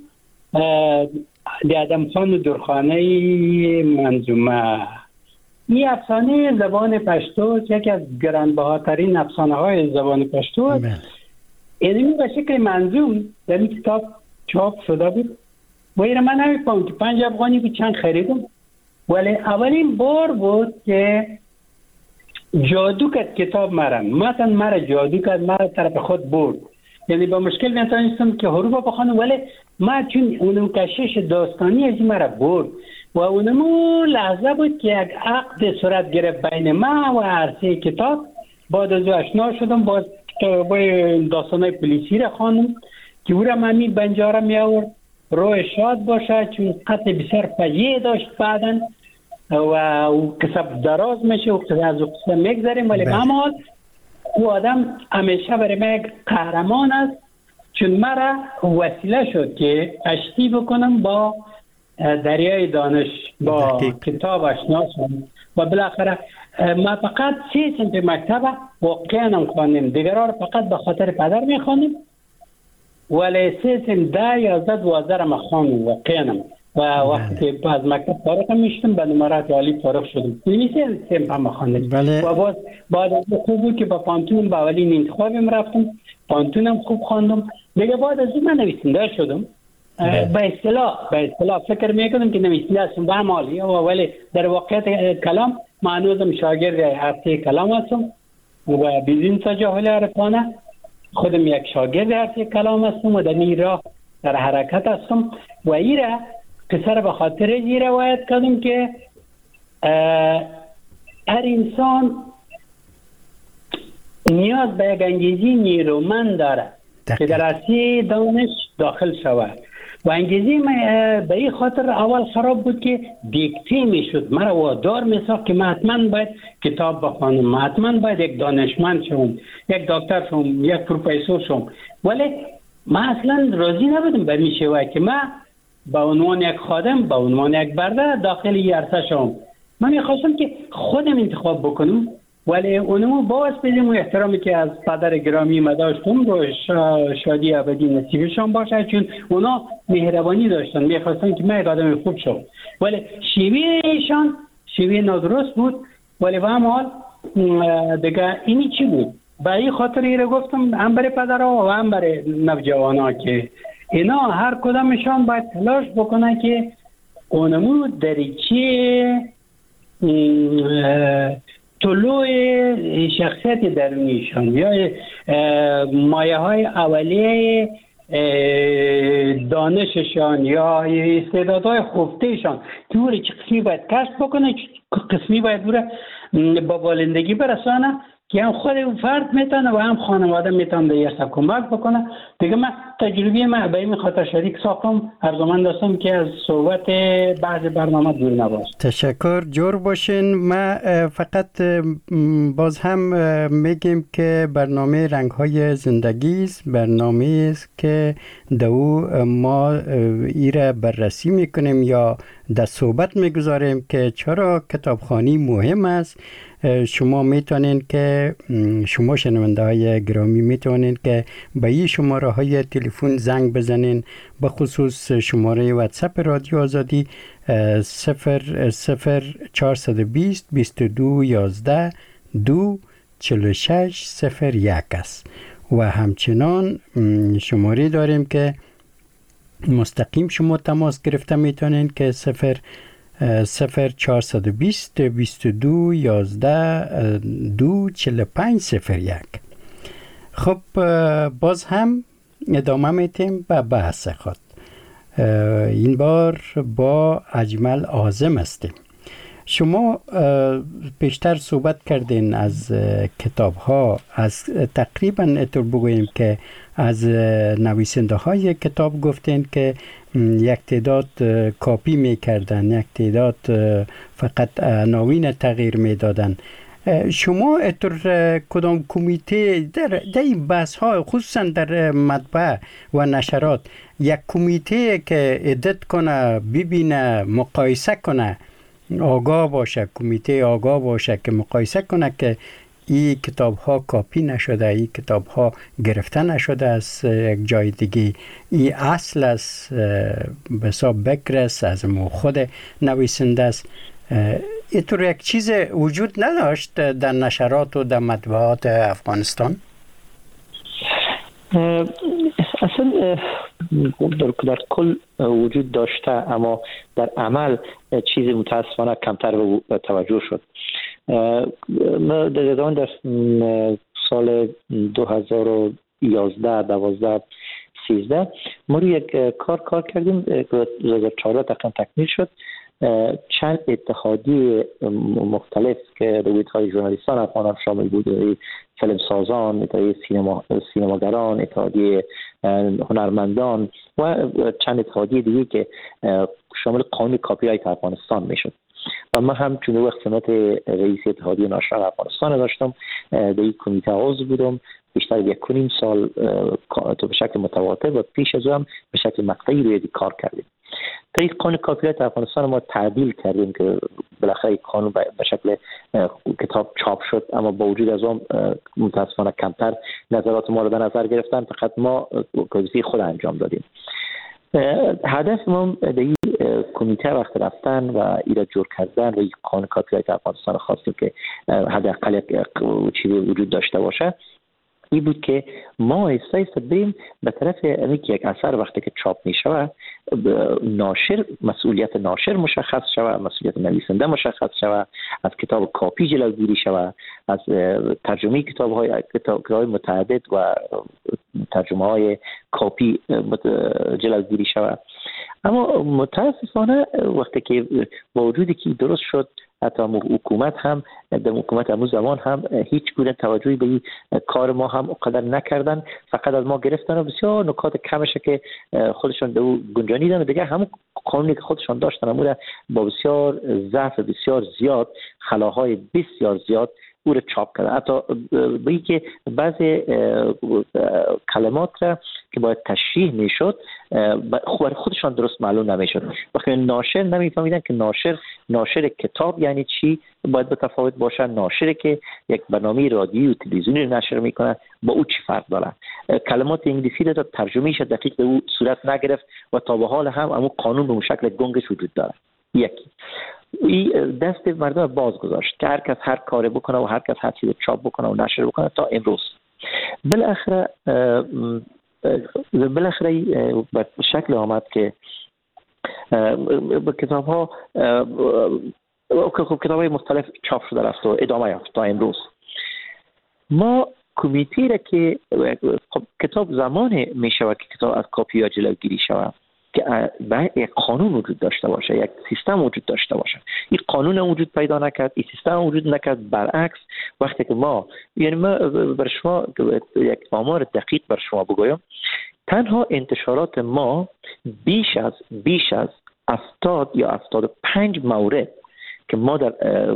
D: دی ادم خان درخانه منظومه. این افسانه زبان پشتو یکی از گرانبهاترین افسانه های زبان پشتو است. اینمی به شکل منظوم در این کتاب چاپ شده بود و این من نمی‌فهمم که پنج افغانی بود چند خریدم. ولی اولین بار بود که جادو کرد کتاب مرا، مثلا مرا جادو کرد، مرا طرف خود برد. یعنی با مشکل نتونستم که حروف بخوانم، ولی ما چون اونم کشش داستانی از مرا برد و اونمو لحظه بود که یک عقد صورت گرفت بین ما و عرصه کتاب. بعد از آشنا شدم، باز داستانای پلیسی را خواندم که او را ممی بنجاره می آورد. روح شاد باشه چون قطع بسیار فجیع داشت بعدن و او قصه دراز میشه و قصه از او قصه میگذاریم. ولی همال او آدم همیشه برای من یک قهرمان است چون مرا وسیله شد که اشتی بکنم با دریای دانش، با دقیق. کتاب آشنا شدم و بالاخره ما فقط سه سنت مکتب واقعا هم خواندیم، دیگرها رو فقط به خاطر پدر میخواندیم. ولی سه سن ده یازده دوازده رو خواندم واقعا. و وقتی از مکتب فارغ میشتم به نمرات عالی فارغ شدم. نمیشه سه هم خواندم و باز بعد از خوب بود که با پانتون با اولین انتخابم رفتم، پانتونم خوب خواندم. دیگه بعد از اون من نویسنده شدم. به اصطلاح به اصطلاح فکر میکنم که نویسنده هستم با مالی، ولی در واقعیت کلام من هنوزم شاگرد عرصه کلام هستم و بدون تجاهل عرفانه خودم یک شاگرد عرصه کلام هستم و در این راه در حرکت هستم. و این را قصه به خاطر این روایت کردم که هر انسان نیاز به یک انگیزی نیرومند داره که در عرصه دانش داخل شود و انگیزی من به این خاطر اول خراب بود که دیکته می شد، مرا وادار می ساخت که من حتما باید کتاب بخوانم، من حتما باید یک دانشمند شوم، یک دکتر شوم، یک پروفسور شوم. ولی من اصلا راضی نبودم به این شیوه که من به عنوان یک خادم، به عنوان یک برده داخل این عرصه شوم. من میخواستم که خودم انتخاب بکنم، ولی اونمو باز بدیم و احترامی که از پدر گرامی ما داشتم رو شادی ابدی نصیبشان باشه، چون اونا مهربانی داشتن، میخواستن که من یک آدم خوب شم. ولی شیوه ایشان شیوه نادرست بود. ولی به هم حال دیگه اینی چی بود؟ به این خاطر ایره گفتم هم برای پدرها و هم برای نوجوانها که اینا هر کدامشان باید تلاش بکنن که اونمو دریچه طلوع شخصیت درونیشان یا مایه های اولیه دانششان یا استعدادهای خفتهشان که او چه قسمی باید کشف بکنه، چه قسمی باید او با بالندگی برسانه که هم خود اون فرد میتونه و هم خانواده میتونه دیگه کمک بکنه. دیگه من تجربه من به این خاطر شریک ساختم. ارزومند هستم که از صحبت بعض برنامه دور نباش.
C: تشکر، جور باشین. ما فقط باز هم میگیم که برنامه رنگ های زندگی است، برنامه است که دو ما ایره بررسی میکنیم یا در صحبت میگذاریم که چرا کتابخوانی مهم است. شما میتونین که شما شنونده های گرامی میتونین که به این شماره های تلفن زنگ بزنین، به خصوص شماره واتساپ رادیو آزادی صفر صفر چهارصد و بیست بیست و دو یازده دو چهل و شش صفر یک است. و همچنان شماره داریم که مستقیم شما تماس گرفته میتونین که صفر صفر چهارصد و بیست بیست و دو یازده دو چهل و پنج صفر یک. خب باز هم ادامه میتیم به بحث خود. این بار با اجمل عازم هستیم. شما پیشتر صحبت کردین از کتاب ها، از تقریبا اتر بگوییم که از نویسنده های کتاب گفتین که یک تعداد کاپی میکردن، یک تعداد فقط عناوین تغییر میدادن. شما اتر کدام کمیته در, در این بحث ها، خصوصا در مطبعه و نشرات، یک کمیته که ادت کنه، ببینه، مقایسه کنه، آگاه باشه، کمیته آگاه باشه که مقایسه کنه که این کتاب ها کاپی نشده، این کتاب ها گرفته نشده از یک جای دیگه، این اصل است، به حساب بکر است، از خود نویسنده است. اینطور یک چیز وجود نداشت در نشرات و در مطبوعات افغانستان؟
F: اصلا در, در کل وجود داشته، اما در عمل چیزی متاسفانه کمتر به توجه شد. ما در ادامه در سال دو هزار و یازده دوازده سیزده ما روی یک کار کار کردیم که دو هزار و چهارده تقریبا تکمیل شد. چند اتحادیه مختلف که رویدهای ژورنالیستان افغانان شامل بود، فیلم سازان، اتحادیه سینما سینماگران، اتحادیه هنرمندان و چند اتحادیه دیگه که شامل قانون کاپی رایت افغانستان میشد. و من هم چون وقت سمت رئیس اتحادیه ناشران افغانستان داشتم، در این کمیته عضو بودم بیشتر یک کنیم سال تو به شکل متواتر و پیش از هم به شکل مقطعی روی کار کردیم. طریق قانون کاپی رایت افغانستان ما تعدیل کردیم که بالاخره قانون به شکل کتاب چاپ شد، اما با وجود از اون متاسفانه کمتر نظرات ما رو در نظر گرفتن، فقط ما کاریزی خود انجام دادیم. هدف ما در این کمیته وقت رفتن و ایراد جور کردن و این قانون کاپی رایت افغانستان خواستیم که حداقل یک چیزی وجود داشته باشه، این بود که ما ایستا ایستا بریم به طرف اینکه که یک اثر وقتی که چاپ می شود، ناشر مسئولیت ناشر مشخص شود، مسئولیت نویسنده مشخص شود، از کتاب کاپی جلوگیری شود، از ترجمه کتاب های کتاب های متعدد و ترجمه های کاپی جلوگیری شود. اما متاسفانه وقتی که با وجودی که درست شد، حتی حکومت هم در حکومت امروز زمان هم هیچ گونه توجهی به این کار ما هم اقدر نکردن، فقط از ما گرفتن و بسیار نکات کمشه که خودشان دو گنجانیدن و دیگه همون قانونی که خودشان داشتن امور با بسیار ضعف بسیار زیاد، خلاهای بسیار زیاد او رو چاپ کرده. حتی به این که بعضی کلمات را که باید تشریح میشد خودشان درست معلوم نمیشد. وقتی ناشر نمیفهمیدن که ناشر ناشر کتاب یعنی چی، باید متفاوت باشه. ناشر که یک برنامه رادیویی و تلویزیونی نشر میکنه با او چی فرق داره. کلمات انگلیسی را ترجمهش دقیق به او صورت نگرفت و تا به حال هم همون قانون به شکل گنگش وجود داره. یکی این دست مردم باز گذاشت که هر کس هر کاری بکنه و هر کس هر چیز چاپ بکنه و نشر بکنه تا امروز. بالاخره بالاخره به شکل آمد که کتاب ها کتاب های مختلف چاپ شده رفت و ادامه یافت تا امروز. ما کمیته را که کتاب زمان می شود که کتاب از کاپی ها جلوگیری شود که باید یک قانون وجود داشته باشه، یک سیستم وجود داشته باشه. این قانون وجود پیدا نکرد، این سیستم وجود نکرد. برعکس وقتی که ما، یعنی ما بر شما یک آمار دقیق بر شما بگویم، تنها انتشارات ما بیش از بیش از هفتاد یا هفتاد و پنج مورد که ما در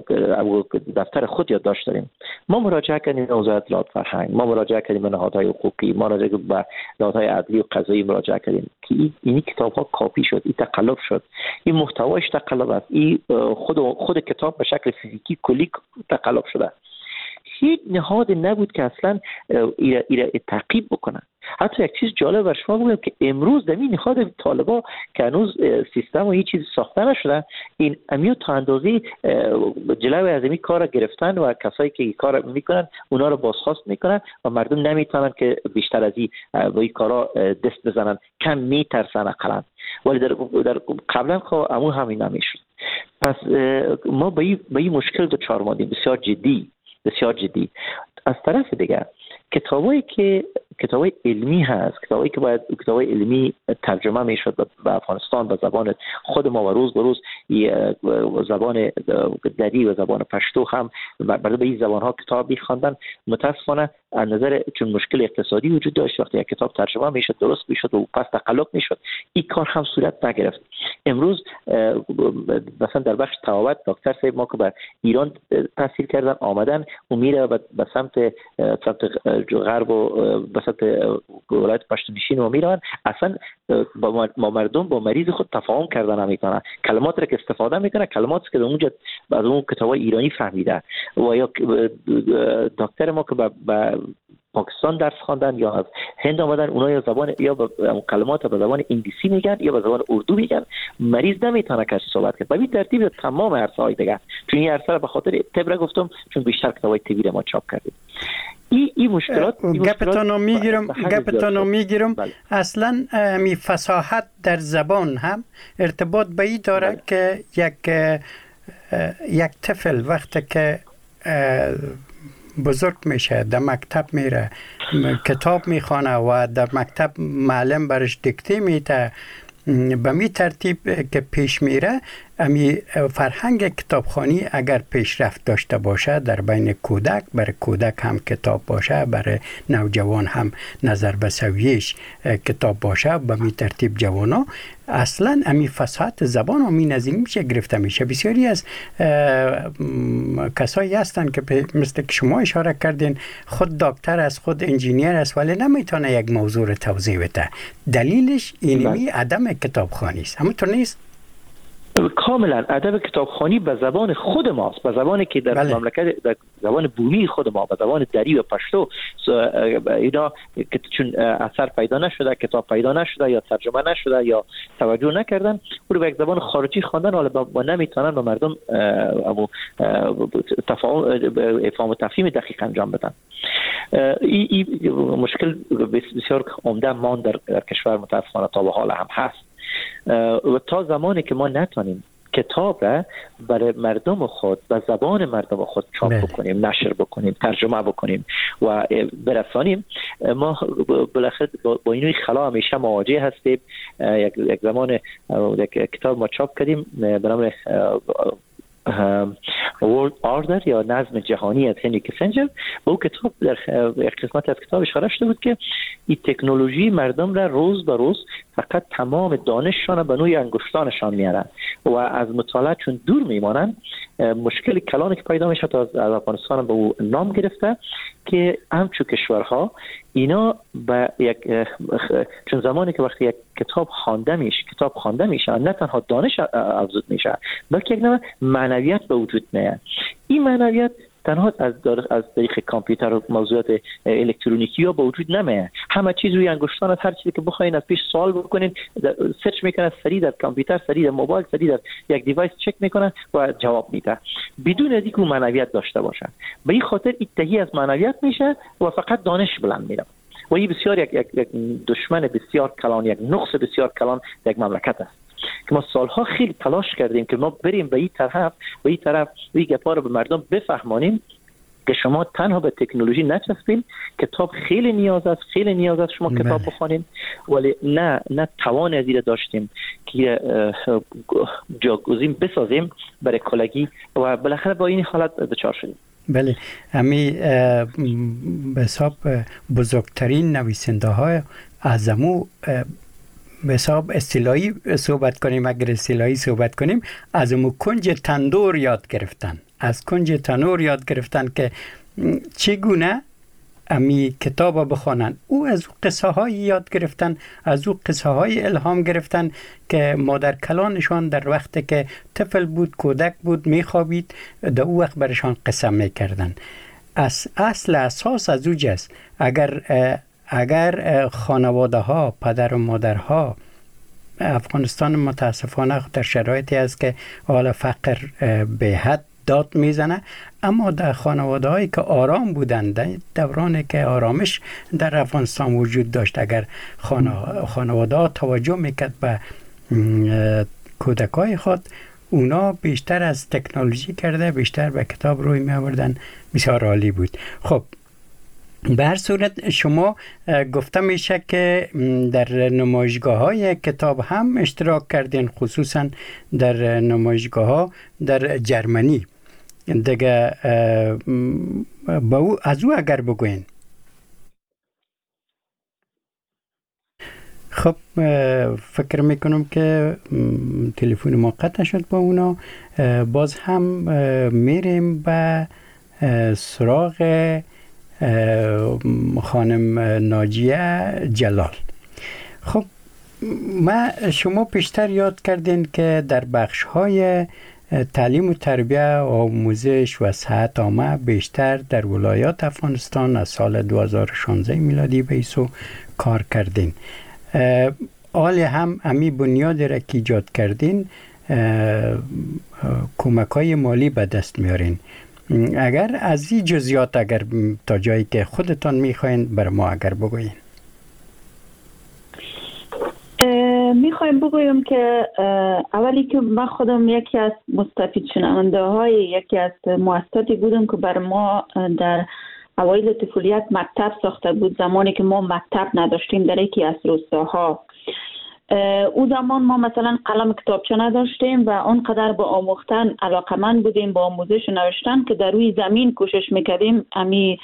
F: دفتر خود یادداشت داریم، ما مراجعه کردیم به وزارت اطلاعات فرهنگ، ما مراجعه کردیم به نهادهای حقوقی، ما مراجعه به نهادهای عدلی و قضایی مراجعه کردیم که این این کتاب‌ها کاپی شد، این تقلب شد، این محتوایش تقلب است، این خود خود کتاب به شکل فیزیکی کلی تقلب شده. هیچ نهاد نبود که اصلا ایره ایره تعقیب بکنن. حتی یک چیز جالب بر شما بگم که امروز در این نهاد طالبا که هنوز سیستم و هیچ چیز ساخته نشده، این امیو تا اندازه جلوی از این کار گرفتن و کسایی که این کار میکنن اونا رو بازخواست میکنن و مردم نمیتونن که بیشتر از این به این کارا دست بزنن، کم میترسن اقلا. ولی در, در قبلا خب امو همین نمیشد. پس ما به این به این مشکل دچار ماندیم، بسیار جدی بسیار جدی. از طرف دیگه کتابایی که کتابای علمی هست، کتابایی که باید کتابای علمی ترجمه میشد به افغانستان به زبان خود ما و روز به روز زبان دری و زبان پشتو هم برای به این زبان ها کتاب می‌خواندن. متاسفانه از نظر چون مشکل اقتصادی وجود داشت، وقتی یک کتاب ترجمه میشد درست میشد و پس تقلب میشد، این کار هم صورت نگرفت. امروز مثلا در بخش تلاوت دکتر صاحب ما که به ایران تحصیل کردن آمدن و میره به سمت سمت غرب و به سمت ولایت پشتونشین و میرن، اصلا با مردم با مریض خود تفاهم کردن نمیکنن، کلمات را که استفاده میکنه کلماتی که اونجا از اون کتابای ایرانی فهمیده. و یا دکتر ما که به پاکستان درس خواندن یا از هند آمدن، اونا یا زبان یا به کلمات به زبان انگلیسی میگن یا به زبان اردو میگن، مریض نمیتونه کسی صحبت کنه. به این ترتیب تمام عرصه‌های دیگه، چون این عرصه به خاطر طب گفتم چون بیشتر کتابای طبی ما چاپ کردیم. این این مشکلات
C: گپتانو میگیرم گپتانو میگیرم اصلا می فصاحت در زبان هم ارتباط به این داره بله. که یک یک طفل وقتی که بزرگ میشه در مکتب میره کتاب میخوانه و در مکتب معلم برش دیکته میده، به می ترتیب که پیش میره، امی فرهنگ کتابخوانی اگر پیشرفت داشته باشه در بین کودک، برای کودک هم کتاب باشه، برای نوجوان هم نظر به سویش کتاب باشه، به می ترتیب جوانا اصلا امی فصاحت زبان و می نظیر میشه گرفته میشه. بسیاری از کسایی هستن که مثل که شما اشاره کردین خود دکتر است، خود انجینیر است، ولی نمیتونه یک موضوع رو توضیح بده. دلیلش اینمی عدم کتابخوانی است. همونطور نیست؟
F: کاملا ادب کتابخوانی به زبان خود ماست، به زبانی که در بله. مملکت در زبان بومی خود ما، به زبان دری و پشتو اینا که چون اثر پیدا نشده، کتاب پیدا نشده یا ترجمه نشده یا توجه نکردن، او رو به یک زبان خارجی خواندن، حالا با نمیتونن به مردم تفاهم افهام و تفهیم دقیق انجام بدن. این ای مشکل بسیار عمده مان در, در کشور متاسفانه تا به حال هم هست. و تا زمانی که ما نتونیم کتاب را برای مردم خود و زبان مردم خود چاپ بکنیم، نشر بکنیم، ترجمه بکنیم و برسانیم، ما بالاخره با اینوی خلا همیشه مواجه هستیم. یک, یک زمان یک کتاب ما چاپ کردیم به نام World Order یا نظم جهانی از هنری کیسنجر. با او کتاب در یک قسمت از کتاب اشاره شده بود که این تکنولوژی مردم را روز به روز فقط تمام دانششان به نوع انگشتانشان میارن و از مطالعه چون دور میمانن. مشکل کلانی که پیدا میشه تا از افغانستان به او نام گرفته که همچون کشورها اینا با یک چون زمانی که وقتی یک کتاب خوانده میشه کتاب خوانده میشه نه تنها دانش افزود میشه بلکه یک نوع معنویت به وجود میاد. این معنویت تنها از از طریق کامپیوتر و موضوعات الکترونیکی ها به وجود نمیاد. همه چیز روی انگشتانت، هر چیزی که بخواین از پیش سوال بکنین سرچ میکنه، سریع در کامپیوتر، سریع در موبایل، سریع در یک دیوایس چک میکنه و جواب میده بدون از اینکه معنویت داشته باشه. به این خاطر اتهی از معنویت میشه و فقط دانش بلند میره و این بسیار یک, یک, یک دشمن بسیار کلان، یک نقص بسیار کلان یک مملکت است که ما سالها خیلی تلاش کردیم که ما بریم به این طرف به این طرف این گپا رو به مردم بفهمانیم که شما تنها به تکنولوژی نچسبین. کتاب خیلی نیاز است، خیلی نیاز است شما کتاب بخونین، ولی نه نه توان از این داشتیم که جاگزین بسازیم برای کلگی و بالاخره با این حالت دچار شدیم.
C: بله، امی به حساب بزرگترین نویسنده های اعظمو به حساب اصطلاحی صحبت کنیم، اگر اصطلاحی صحبت کنیم، از امو کنج تندور یاد گرفتن، از کنج تنور یاد گرفتن که چگونه امی کتاب بخوانن. او از قصه های یاد گرفتن، از او قصه های الهام گرفتن که مادر کلانشان در وقتی که طفل بود، کودک بود، میخوابید، در او وقت برشان قصه میکردن. از اصل اساس از او جست. اگر اگر خانواده ها، پدر و مادرها، افغانستان متاسفانه در شرایطی است که حال فقر به حد داد میزنه، اما در خانواده هایی که آرام بودند، دورانی که آرامش در افغانستان وجود داشت، اگر خانواده ها توجه میکرد به کودکای خود، اونا بیشتر از تکنولوژی کرده، بیشتر به کتاب روی می آوردن. بسیار عالی بود. خب به هر صورت شما گفته میشه که در نمایشگاه های کتاب هم اشتراک کردین، خصوصا در نمایشگاه ها در جرمنی. دیگه با او از او اگر بگوین. خب فکر میکنم که تلفن ما قطع شد با اونا. باز هم میریم به سراغ خانم ناجیه جلال. خب ما شما پیشتر یاد کردین که در بخش های تعلیم و تربیه و آموزش و صحت عامه بیشتر در ولایات افغانستان از سال دو هزار و شانزده میلادی به ایسو کار کردین. آل هم امی بنیاد را که ایجاد کردین کمک های مالی به دست میارین. اگر از این جزئیات اگر تا جایی که خودتان میخواین بر ما اگر بگوین.
E: میخوایم بگویم که اولی که من خودم یکی از مستفید شنونده های یکی از مؤسساتی بودم که بر ما در اوایل طفولیت مکتب ساخته بود، زمانی که ما مکتب نداشتیم در یکی از روستاها. او زمان ما مثلا قلم کتابچه نداشتیم و آنقدر با آموختن علاقمند بودیم، با آموزش نوشتن، که در روی زمین کوشش میکردیم امی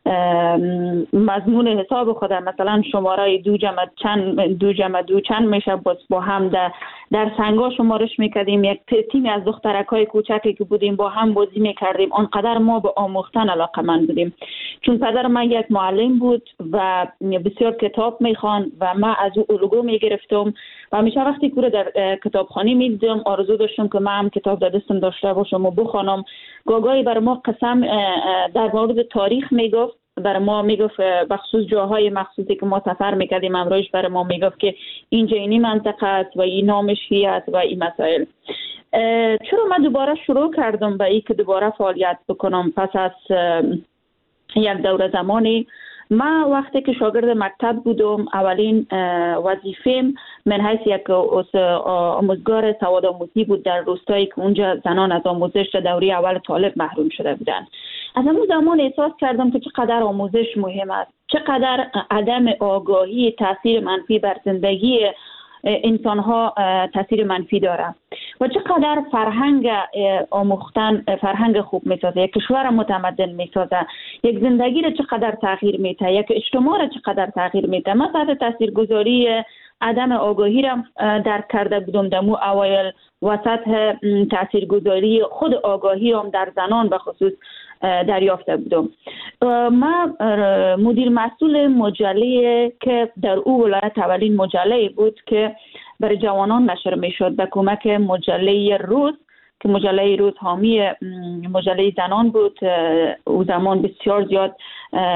E: مضمون حساب خود، مثلا شماره دو جمع چند دو جمع دو چند میشه، باز با هم در در سنگا شمارش میکردیم. یک تیمی از دخترکای کوچکی که بودیم با هم بازی میکردیم. آنقدر ما به آموختن علاقمند بودیم. چون پدر من یک معلم بود و بسیار کتاب میخوان و من از او الگو میگرفتم و همیشه وقتی که در کتابخانه میدیدم آرزو داشتم که من هم کتاب در دستم داشته باشم و بخوانم. گاگایی بر ما قسم در مورد تاریخ میگفت، بر ما میگفت بخصوص جاهای مخصوصی که ما سفر میکردیم امروز بر ما میگفت که اینجا اینی منطقه است و این نامش هی است و این مسائل. چرا من دوباره شروع کردم به این که دوباره فعالیت بکنم پس از یک دوره زمانی؟ من وقتی که شاگرد مکتب بودم، اولین وظیفه‌ام من حیث یک آموزگار سواد آموزی بود در روستایی که اونجا زنان از آموزش در دوره اول طالب محروم شده بودند. از اون زمان احساس کردم که چقدر آموزش مهم است، چقدر عدم آگاهی تاثیر منفی بر زندگی انسان ها تاثیر منفی داره و چقدر فرهنگ آموختن فرهنگ خوب میسازه، یک کشور متمدن میسازه، یک زندگی را چقدر تغییر میده، یک اجتماع را چقدر تغییر میده. من تحت تاثیرگذاری عدم آگاهی را درک کرده بودم دمو اوایل و سطح تاثیرگذاری خود آگاهی هم در زنان به خصوص دریافته بودم. من مدیر مسئول مجله که در او ولایت اولین مجله بود که برای جوانان نشر می شد به کمک مجله روز که مجله روز حامی مجله زنان بود. او زمان بسیار زیاد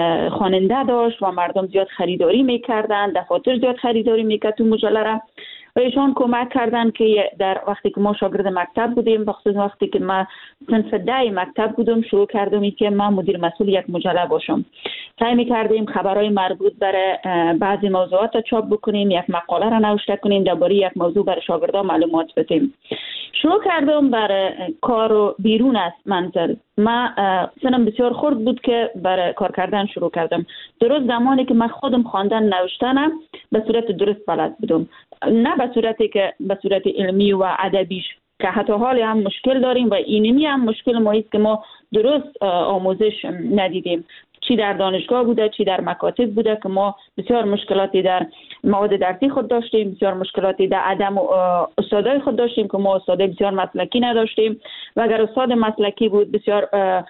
E: خواننده داشت و مردم زیاد خریداری میکردن، دفاتر زیاد خریداری میکرد تو مجله را و ایشان کمک کردن که در وقتی که ما شاگرد مکتب بودیم، بخصوص وقتی که ما صنف ده مکتب بودم، شروع کردم که من مدیر مسئول یک مجله باشم. سعی می‌کردیم خبرهای مربوط برای بعضی موضوعات چاپ بکنیم، یک مقاله را نوشته کنیم درباره یک موضوع برای شاگردان معلومات بدیم. شروع کردم برای کار بیرون از منزل. ما سنم بسیار خرد بود که برای کار کردن شروع کردم. درست زمانی که من خودم خواندن نوشتنم به صورت درست بلد بودم، نه به صورتی که به صورت علمی و ادبیش که حتی حالی هم مشکل داریم و اینمی هم مشکل ما است که ما درست آموزش ندیدیم، چی در دانشگاه بوده چی در مکاتب بوده، که ما بسیار مشکلاتی در مواد درسی خود داشتیم، بسیار مشکلاتی در عدم استادای خود داشتیم که ما استادای بسیار مسلکی نداشتیم و اگر استاد مسلکی بود بسیار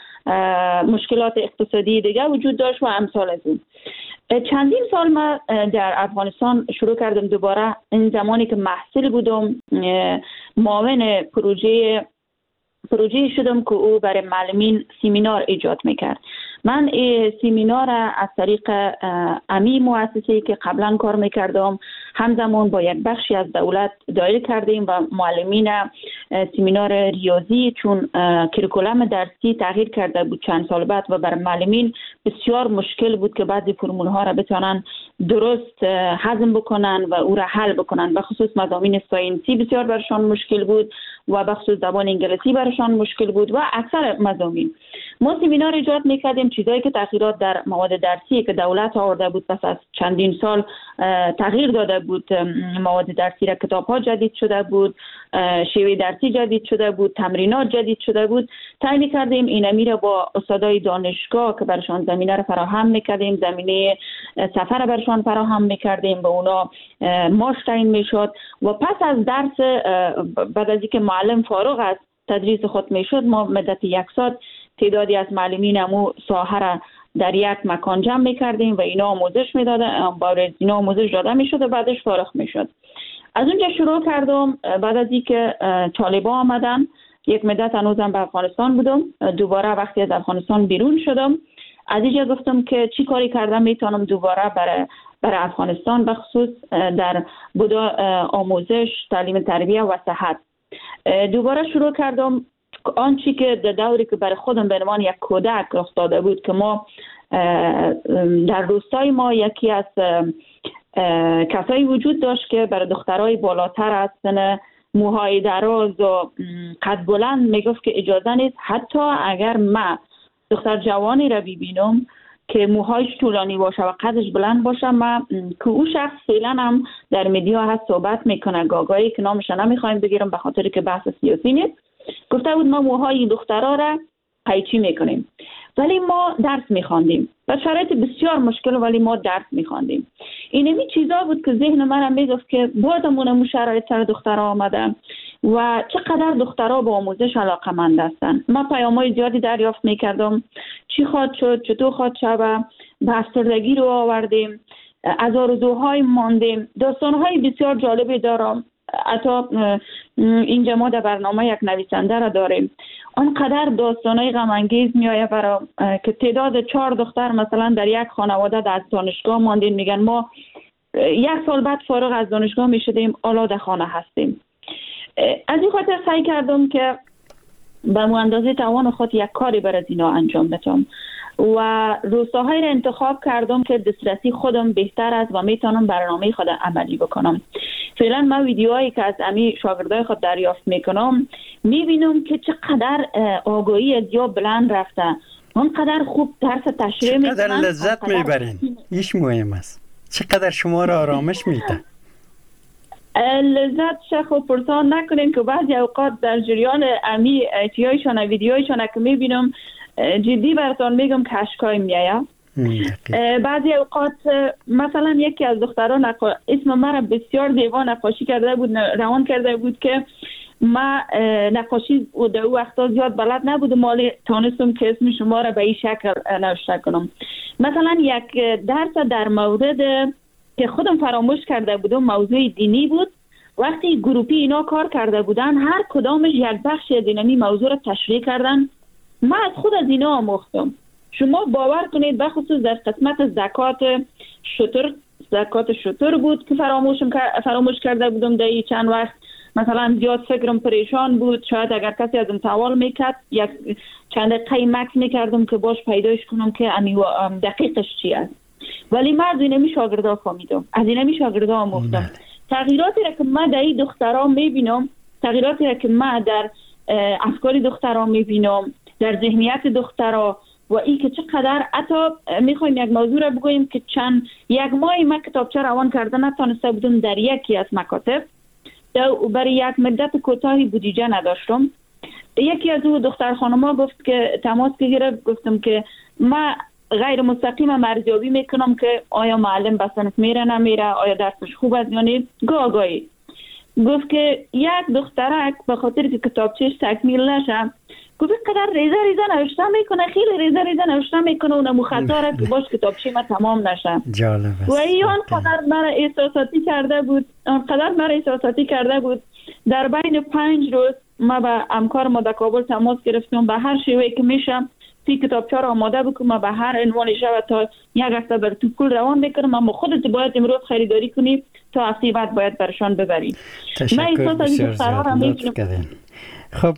E: مشکلات اقتصادی دیگه وجود داشت و امثال از این. چندین سال ما در افغانستان شروع کردم دوباره. این زمانی که محصل بودم معاون پروژه پروژه شدم که او برای معلمین سیمینار ایجاد میکرد. من سیمینار از طریق امی مؤسسه‌ای که قبلا کار میکردم همزمان با یک بخشی از دولت دایر کردیم و معلمین سیمینار ریاضی، چون کریکولم درسی تغییر کرده بود چند سال بعد و برای معلمین بسیار مشکل بود که بعضی فرمول ها را بتونن درست هضم بکنن و او را حل بکنن. به خصوص مضامین ساینسی بسیار برشان مشکل بود و به خصوص زبان انگلیسی برشان مشکل بود و اکثر مضامین. ما سیمینار ایجاد میکردیم، چیزایی که تغییرات در مواد درسی که دولت آورده بود پس از چندین سال تغییر داده بود، مواد درسی را کتاب ها جدید شده بود، شیوه درسی جدید شده بود، تمرینات جدید شده بود. تعیین کردیم اینمی را با استادای دانشگاه که برشان زمینه را فراهم میکردیم، زمینه سفر برشان فراهم میکردیم، به اونا معاش تعیین میشد و پس از درس بعد از اینکه معلم فارغ از تدریس خود میشد ما مدت یک سال تعدادی از معلمین امو ساحه را در یک مکان جمع میکردیم و اینا آموزش میدادن، با اینا آموزش داده میشد و بعدش فارغ میشد. از اونجا شروع کردم. بعد از اینکه طالبان آمدن یک مدت هنوزم به افغانستان بودم، دوباره وقتی از افغانستان بیرون شدم از اینجا گفتم که چی کاری کردم میتونم دوباره برای برای افغانستان به خصوص در بوده آموزش، تعلیم تربیه و صحت. دوباره شروع کردم آنچه که در دوری که برای خودم به عنوان یک کودک رخ داده بود که ما در روستای ما یکی از کسایی وجود داشت که برای دخترای بالاتر از سن موهای دراز و قد بلند میگفت که اجازه نیست حتی اگر من دختر جوانی را ببینم که موهایش طولانی باشه و قدش بلند باشه، ما که او شخص فعلا هم در مدیا هست صحبت میکنه، گاگایی که نامش نمیخوایم بگیرم به خاطر که بحث سیاسی نیست، گفته بود ما موهای دخترها را قیچی میکنیم ولی ما درس میخواندیم و شرایط بسیار مشکل ولی ما درس میخواندیم. اینمی چیزا بود که ذهن من میگفت که بازمون مو شرایط سر دخترها آمده و چقدر دخترها با آموزش علاقه‌مند هستند. ما پیام‌های زیادی دریافت میکردم، چی خواد شد، چطور خواد شد، به افسردگی رو آوردیم، از آرزوهای ماندیم، داستان‌های بسیار جالبی دارم. حتی اینجا ما در برنامه یک نویسنده را داریم، آنقدر داستانای غم انگیز میآید برای که تعداد چهار دختر مثلا در یک خانواده از دانشگاه ماندیم، میگن ما یک سال بعد فارغ از دانشگاه میشدیم آلاد خانه هستیم. از این خاطر سعی کردم که به اندازه توان خود یک کاری برای اینا انجام بدم و روستاهای را انتخاب کردم که دسترسی خودم بهتر است و میتونم برنامه خود عملی بکنم. فعلا من ویدیوهایی که از امی شاگردای خود دریافت میکنم میبینم که چقدر آگاهی از یا بلند رفته، اونقدر خوب درس تشریح میکنن،
C: چقدر لذت میبرین. ایش مهم است. چقدر شما را آرامش میده.
E: لذت شخ و پرسان نکنین که بعضی اوقات در جریان امی ایتیایشان و ویدیوهایشان که میبینم جدی براتون میگم که اشکای میآید. بعضی اوقات مثلا یکی از دختران نقا... اسم مرا بسیار دیوان نقاشی کرده بود، روان کرده بود که ما نقاشی و در او وقتا زیاد بلد نبودم، مالی تانستم که اسم شما را به این شکل نوشته کنم. مثلا یک درس در مورد که خودم فراموش کرده بودم موضوع دینی بود، وقتی گروپی اینا کار کرده بودن هر کدامش یک بخش از اینمی موضوع را تشریح کردن، من از خود از اینا آموختم. شما باور کنید بخصوص در قسمت زکات شتر زکات شتر بود که فراموشم فراموش کرده بودم در این چند وقت. مثلا زیاد فکرم پریشان بود، شاید اگر کسی ازم سوال میکرد یک چند دقیقه مکس میکردم که باش پیداش کنم که امی دقیقش چی است. ولی من از اینمی شاگردا فهمیدم، از اینمی شاگردا آموختم. تغییراتی را که من در این دخترها میبینم، تغییراتی را که من در افکار دخترها میبینم، در ذهنیت دخترها و این که چقدر حتی میخوایم یک موضوع را بگوییم که چند یک ماهی من کتابچه روان کرده نتانسته بودم در یکی از مکاتب، برای یک مدت کوتاهی بودجه نداشتم. یکی از او دختر خانم‌ها گفت که تماس گرفت، گفتم که من غیر مستقیم ارزیابی میکنم که آیا معلم به صنف میره نمیره، آیا درسش خوب است یا نه. گاگایی گفت که یک دخترک به خاطر که کتابچهش تکمیل نشه، گفت قدر ریزه ریزه نوشته میکنه، خیلی ریزه ریزه نوشته میکنه، اونم خطا که باش کتابچه ما تمام نشه.
C: جالب است.
E: و این قدر مرا احساساتی کرده بود، قدر مرا احساساتی کرده بود. در بین پنج روز ما با همکار ما در کابل تماس گرفتم، به هر شیوهی که میشم تی کتابچه را آماده بکنم، به هر عنوان شود تا یک هفته بر تو پول روان بکنم، اما خودت باید امروز خریداری کنی تا هفته بعد باید برشان ببرید.
C: تشکر بسیار زیاد لطف کردین. خب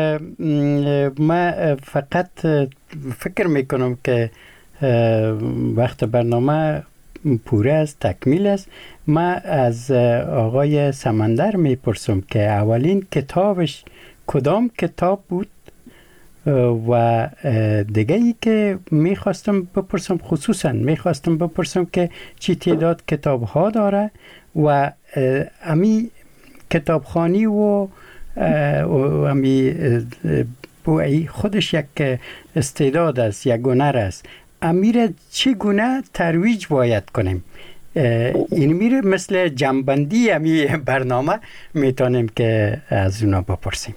C: ما فقط فکر میکنم که وقت برنامه پوره است، تکمیل است. ما از آقای سمندر میپرسم که اولین کتابش کدام کتاب بود و دیگه ای که میخواستم بپرسم، خصوصا میخواستم بپرسم که چی تعداد کتاب ها داره و امی کتابخانی و امی بوئی خودش یک استعداد است، یک هنر است. امیره چی گونه ترویج باید کنیم؟ این میره مثل جنبندی امی برنامه میتونیم که از اونا بپرسیم.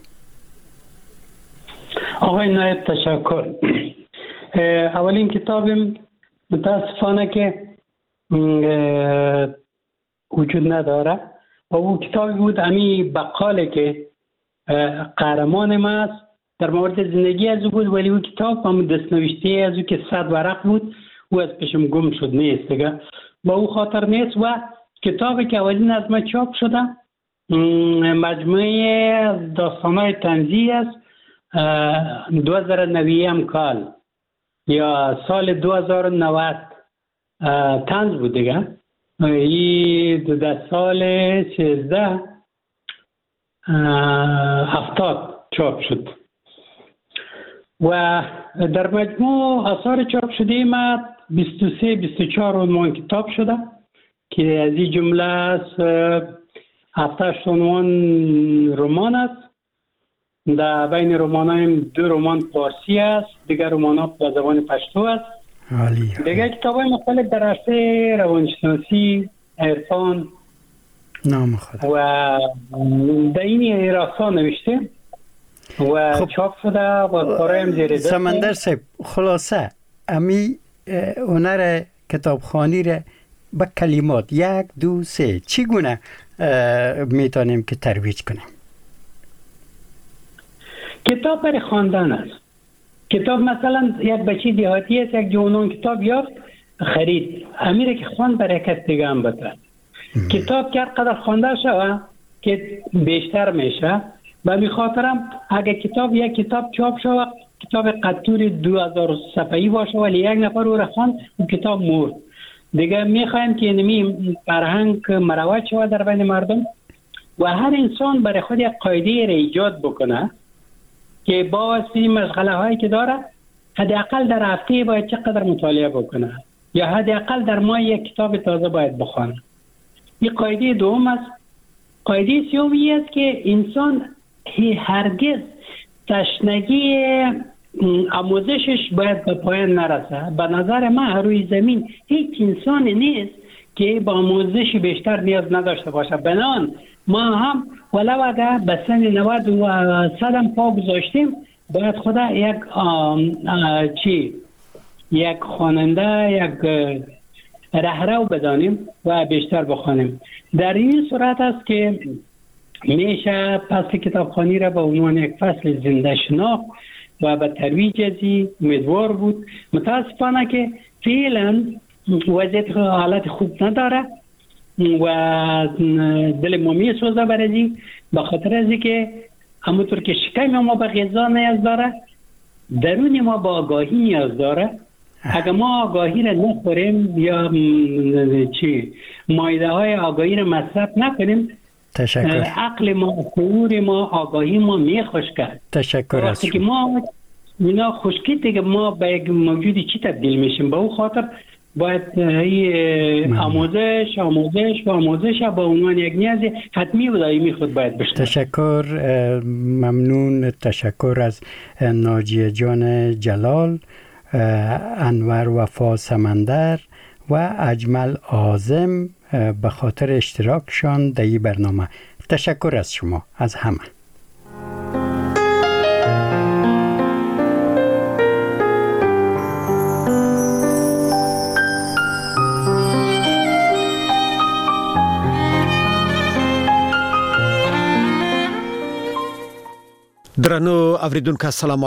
D: آقای نایب تشکر. اولین کتابم متاسفانه که وجود نداره و او کتابی بود امی بقاله که قهرمان ما است، در مورد زندگی از او بود، ولی او کتاب هم دستنوشته از او که صد ورق بود، او از پیشم گم شد، نیست دیگه، با او خاطر نیست. و کتابی که اولین از ما چاپ شده مجموعه از داستان‌های طنزی است، دو هزار و نود کال یا سال دو هزار و نود طنز بود دیگه. این در سال سیزده هفتاد چاپ شد و در مجموع آثار چاپ شده ما بیست و سه بیست و چهار عنوان کتاب شده که از این جمله است هفتش عنوان رمان است. در بین رمان های دو رمان فارسی است، دیگر رمان ها به زبان پشتو است. دیگر کتاب های مختلف در عرصه روانشناسی، عرفان
C: نام خود
D: و در این راستا نوشته و خب چاپ شده و کارایم زیر دست.
C: سمندر صاحب خلاصه امی هنر کتابخوانی را به کلمات یک دو سه چگونه میتونیم که ترویج کنیم؟
D: کتاب برای خواندن است. کتاب مثلا یک بچه دیهاتی است، یک جوانان کتاب یافت خرید، امیره که خواند برای کس دیگه هم بده. کتاب که هر قدر خوانده شوه که بیشتر میشه. و به خاطرم اگه کتاب یک کتاب چاپ شوه، کتاب قطور دو هزار صفحه‌ای باشه ولی یک نفر او را خواند، اون کتاب مرد دیگه. میخوایم که اینمی فرهنگ مروج شوه در بین مردم و هر انسان برای خود یک قاعده را ایجاد بکنه که با واسطه مشغله هایی که داره حداقل در هفته باید چقدر مطالعه بکنه یا حداقل در ماه یک کتاب تازه باید بخونه. این قاعده دوم است. قاعده سومی است که انسان هرگز تشنگی آموزشش باید به پایان نرسه. به نظر من روی زمین هیچ انسانی نیست که با آموزش بیشتر نیاز نداشته باشه. بنان ما هم ولو اگر به سن نود و صدم پا گذاشتیم باید خدا یک آم آم چی یک خواننده، یک رهرو بدانیم و بیشتر بخوانیم. در این صورت است که میشه فصل کتابخوانی را به عنوان یک فصل زنده شناخت و به ترویج ازی امیدوار بود. متاسفانه که فعلا وضعیت حالت خوب نداره و دل ما میسوزه برای به خاطر از اینکه همونطور که شکم ما به غذا نیاز داره، درون ما با آگاهی نیاز داره. اگر ما آگاهی را نخوریم یا چی مایده های آگاهی را مصرف نکنیم،
C: تشکر.
D: عقل ما، شعور ما، آگاهی ما میخشکه.
C: تشکر از
D: وقتی که ما اینا خشکی دیگه ما به یک موجودی چی تبدیل میشیم؟ به او خاطر باید این آموزش آموزش و آموزش با عنوان یک نیاز حتمی و دائمی خود باید بشه.
C: تشکر، ممنون. تشکر از ناجیه جان جلال، انور وفا سمندر و اجمل آزم به خاطر اشتراکشان در این برنامه. تشکر از شما از همه.
G: درنو اوریدونکو، السلام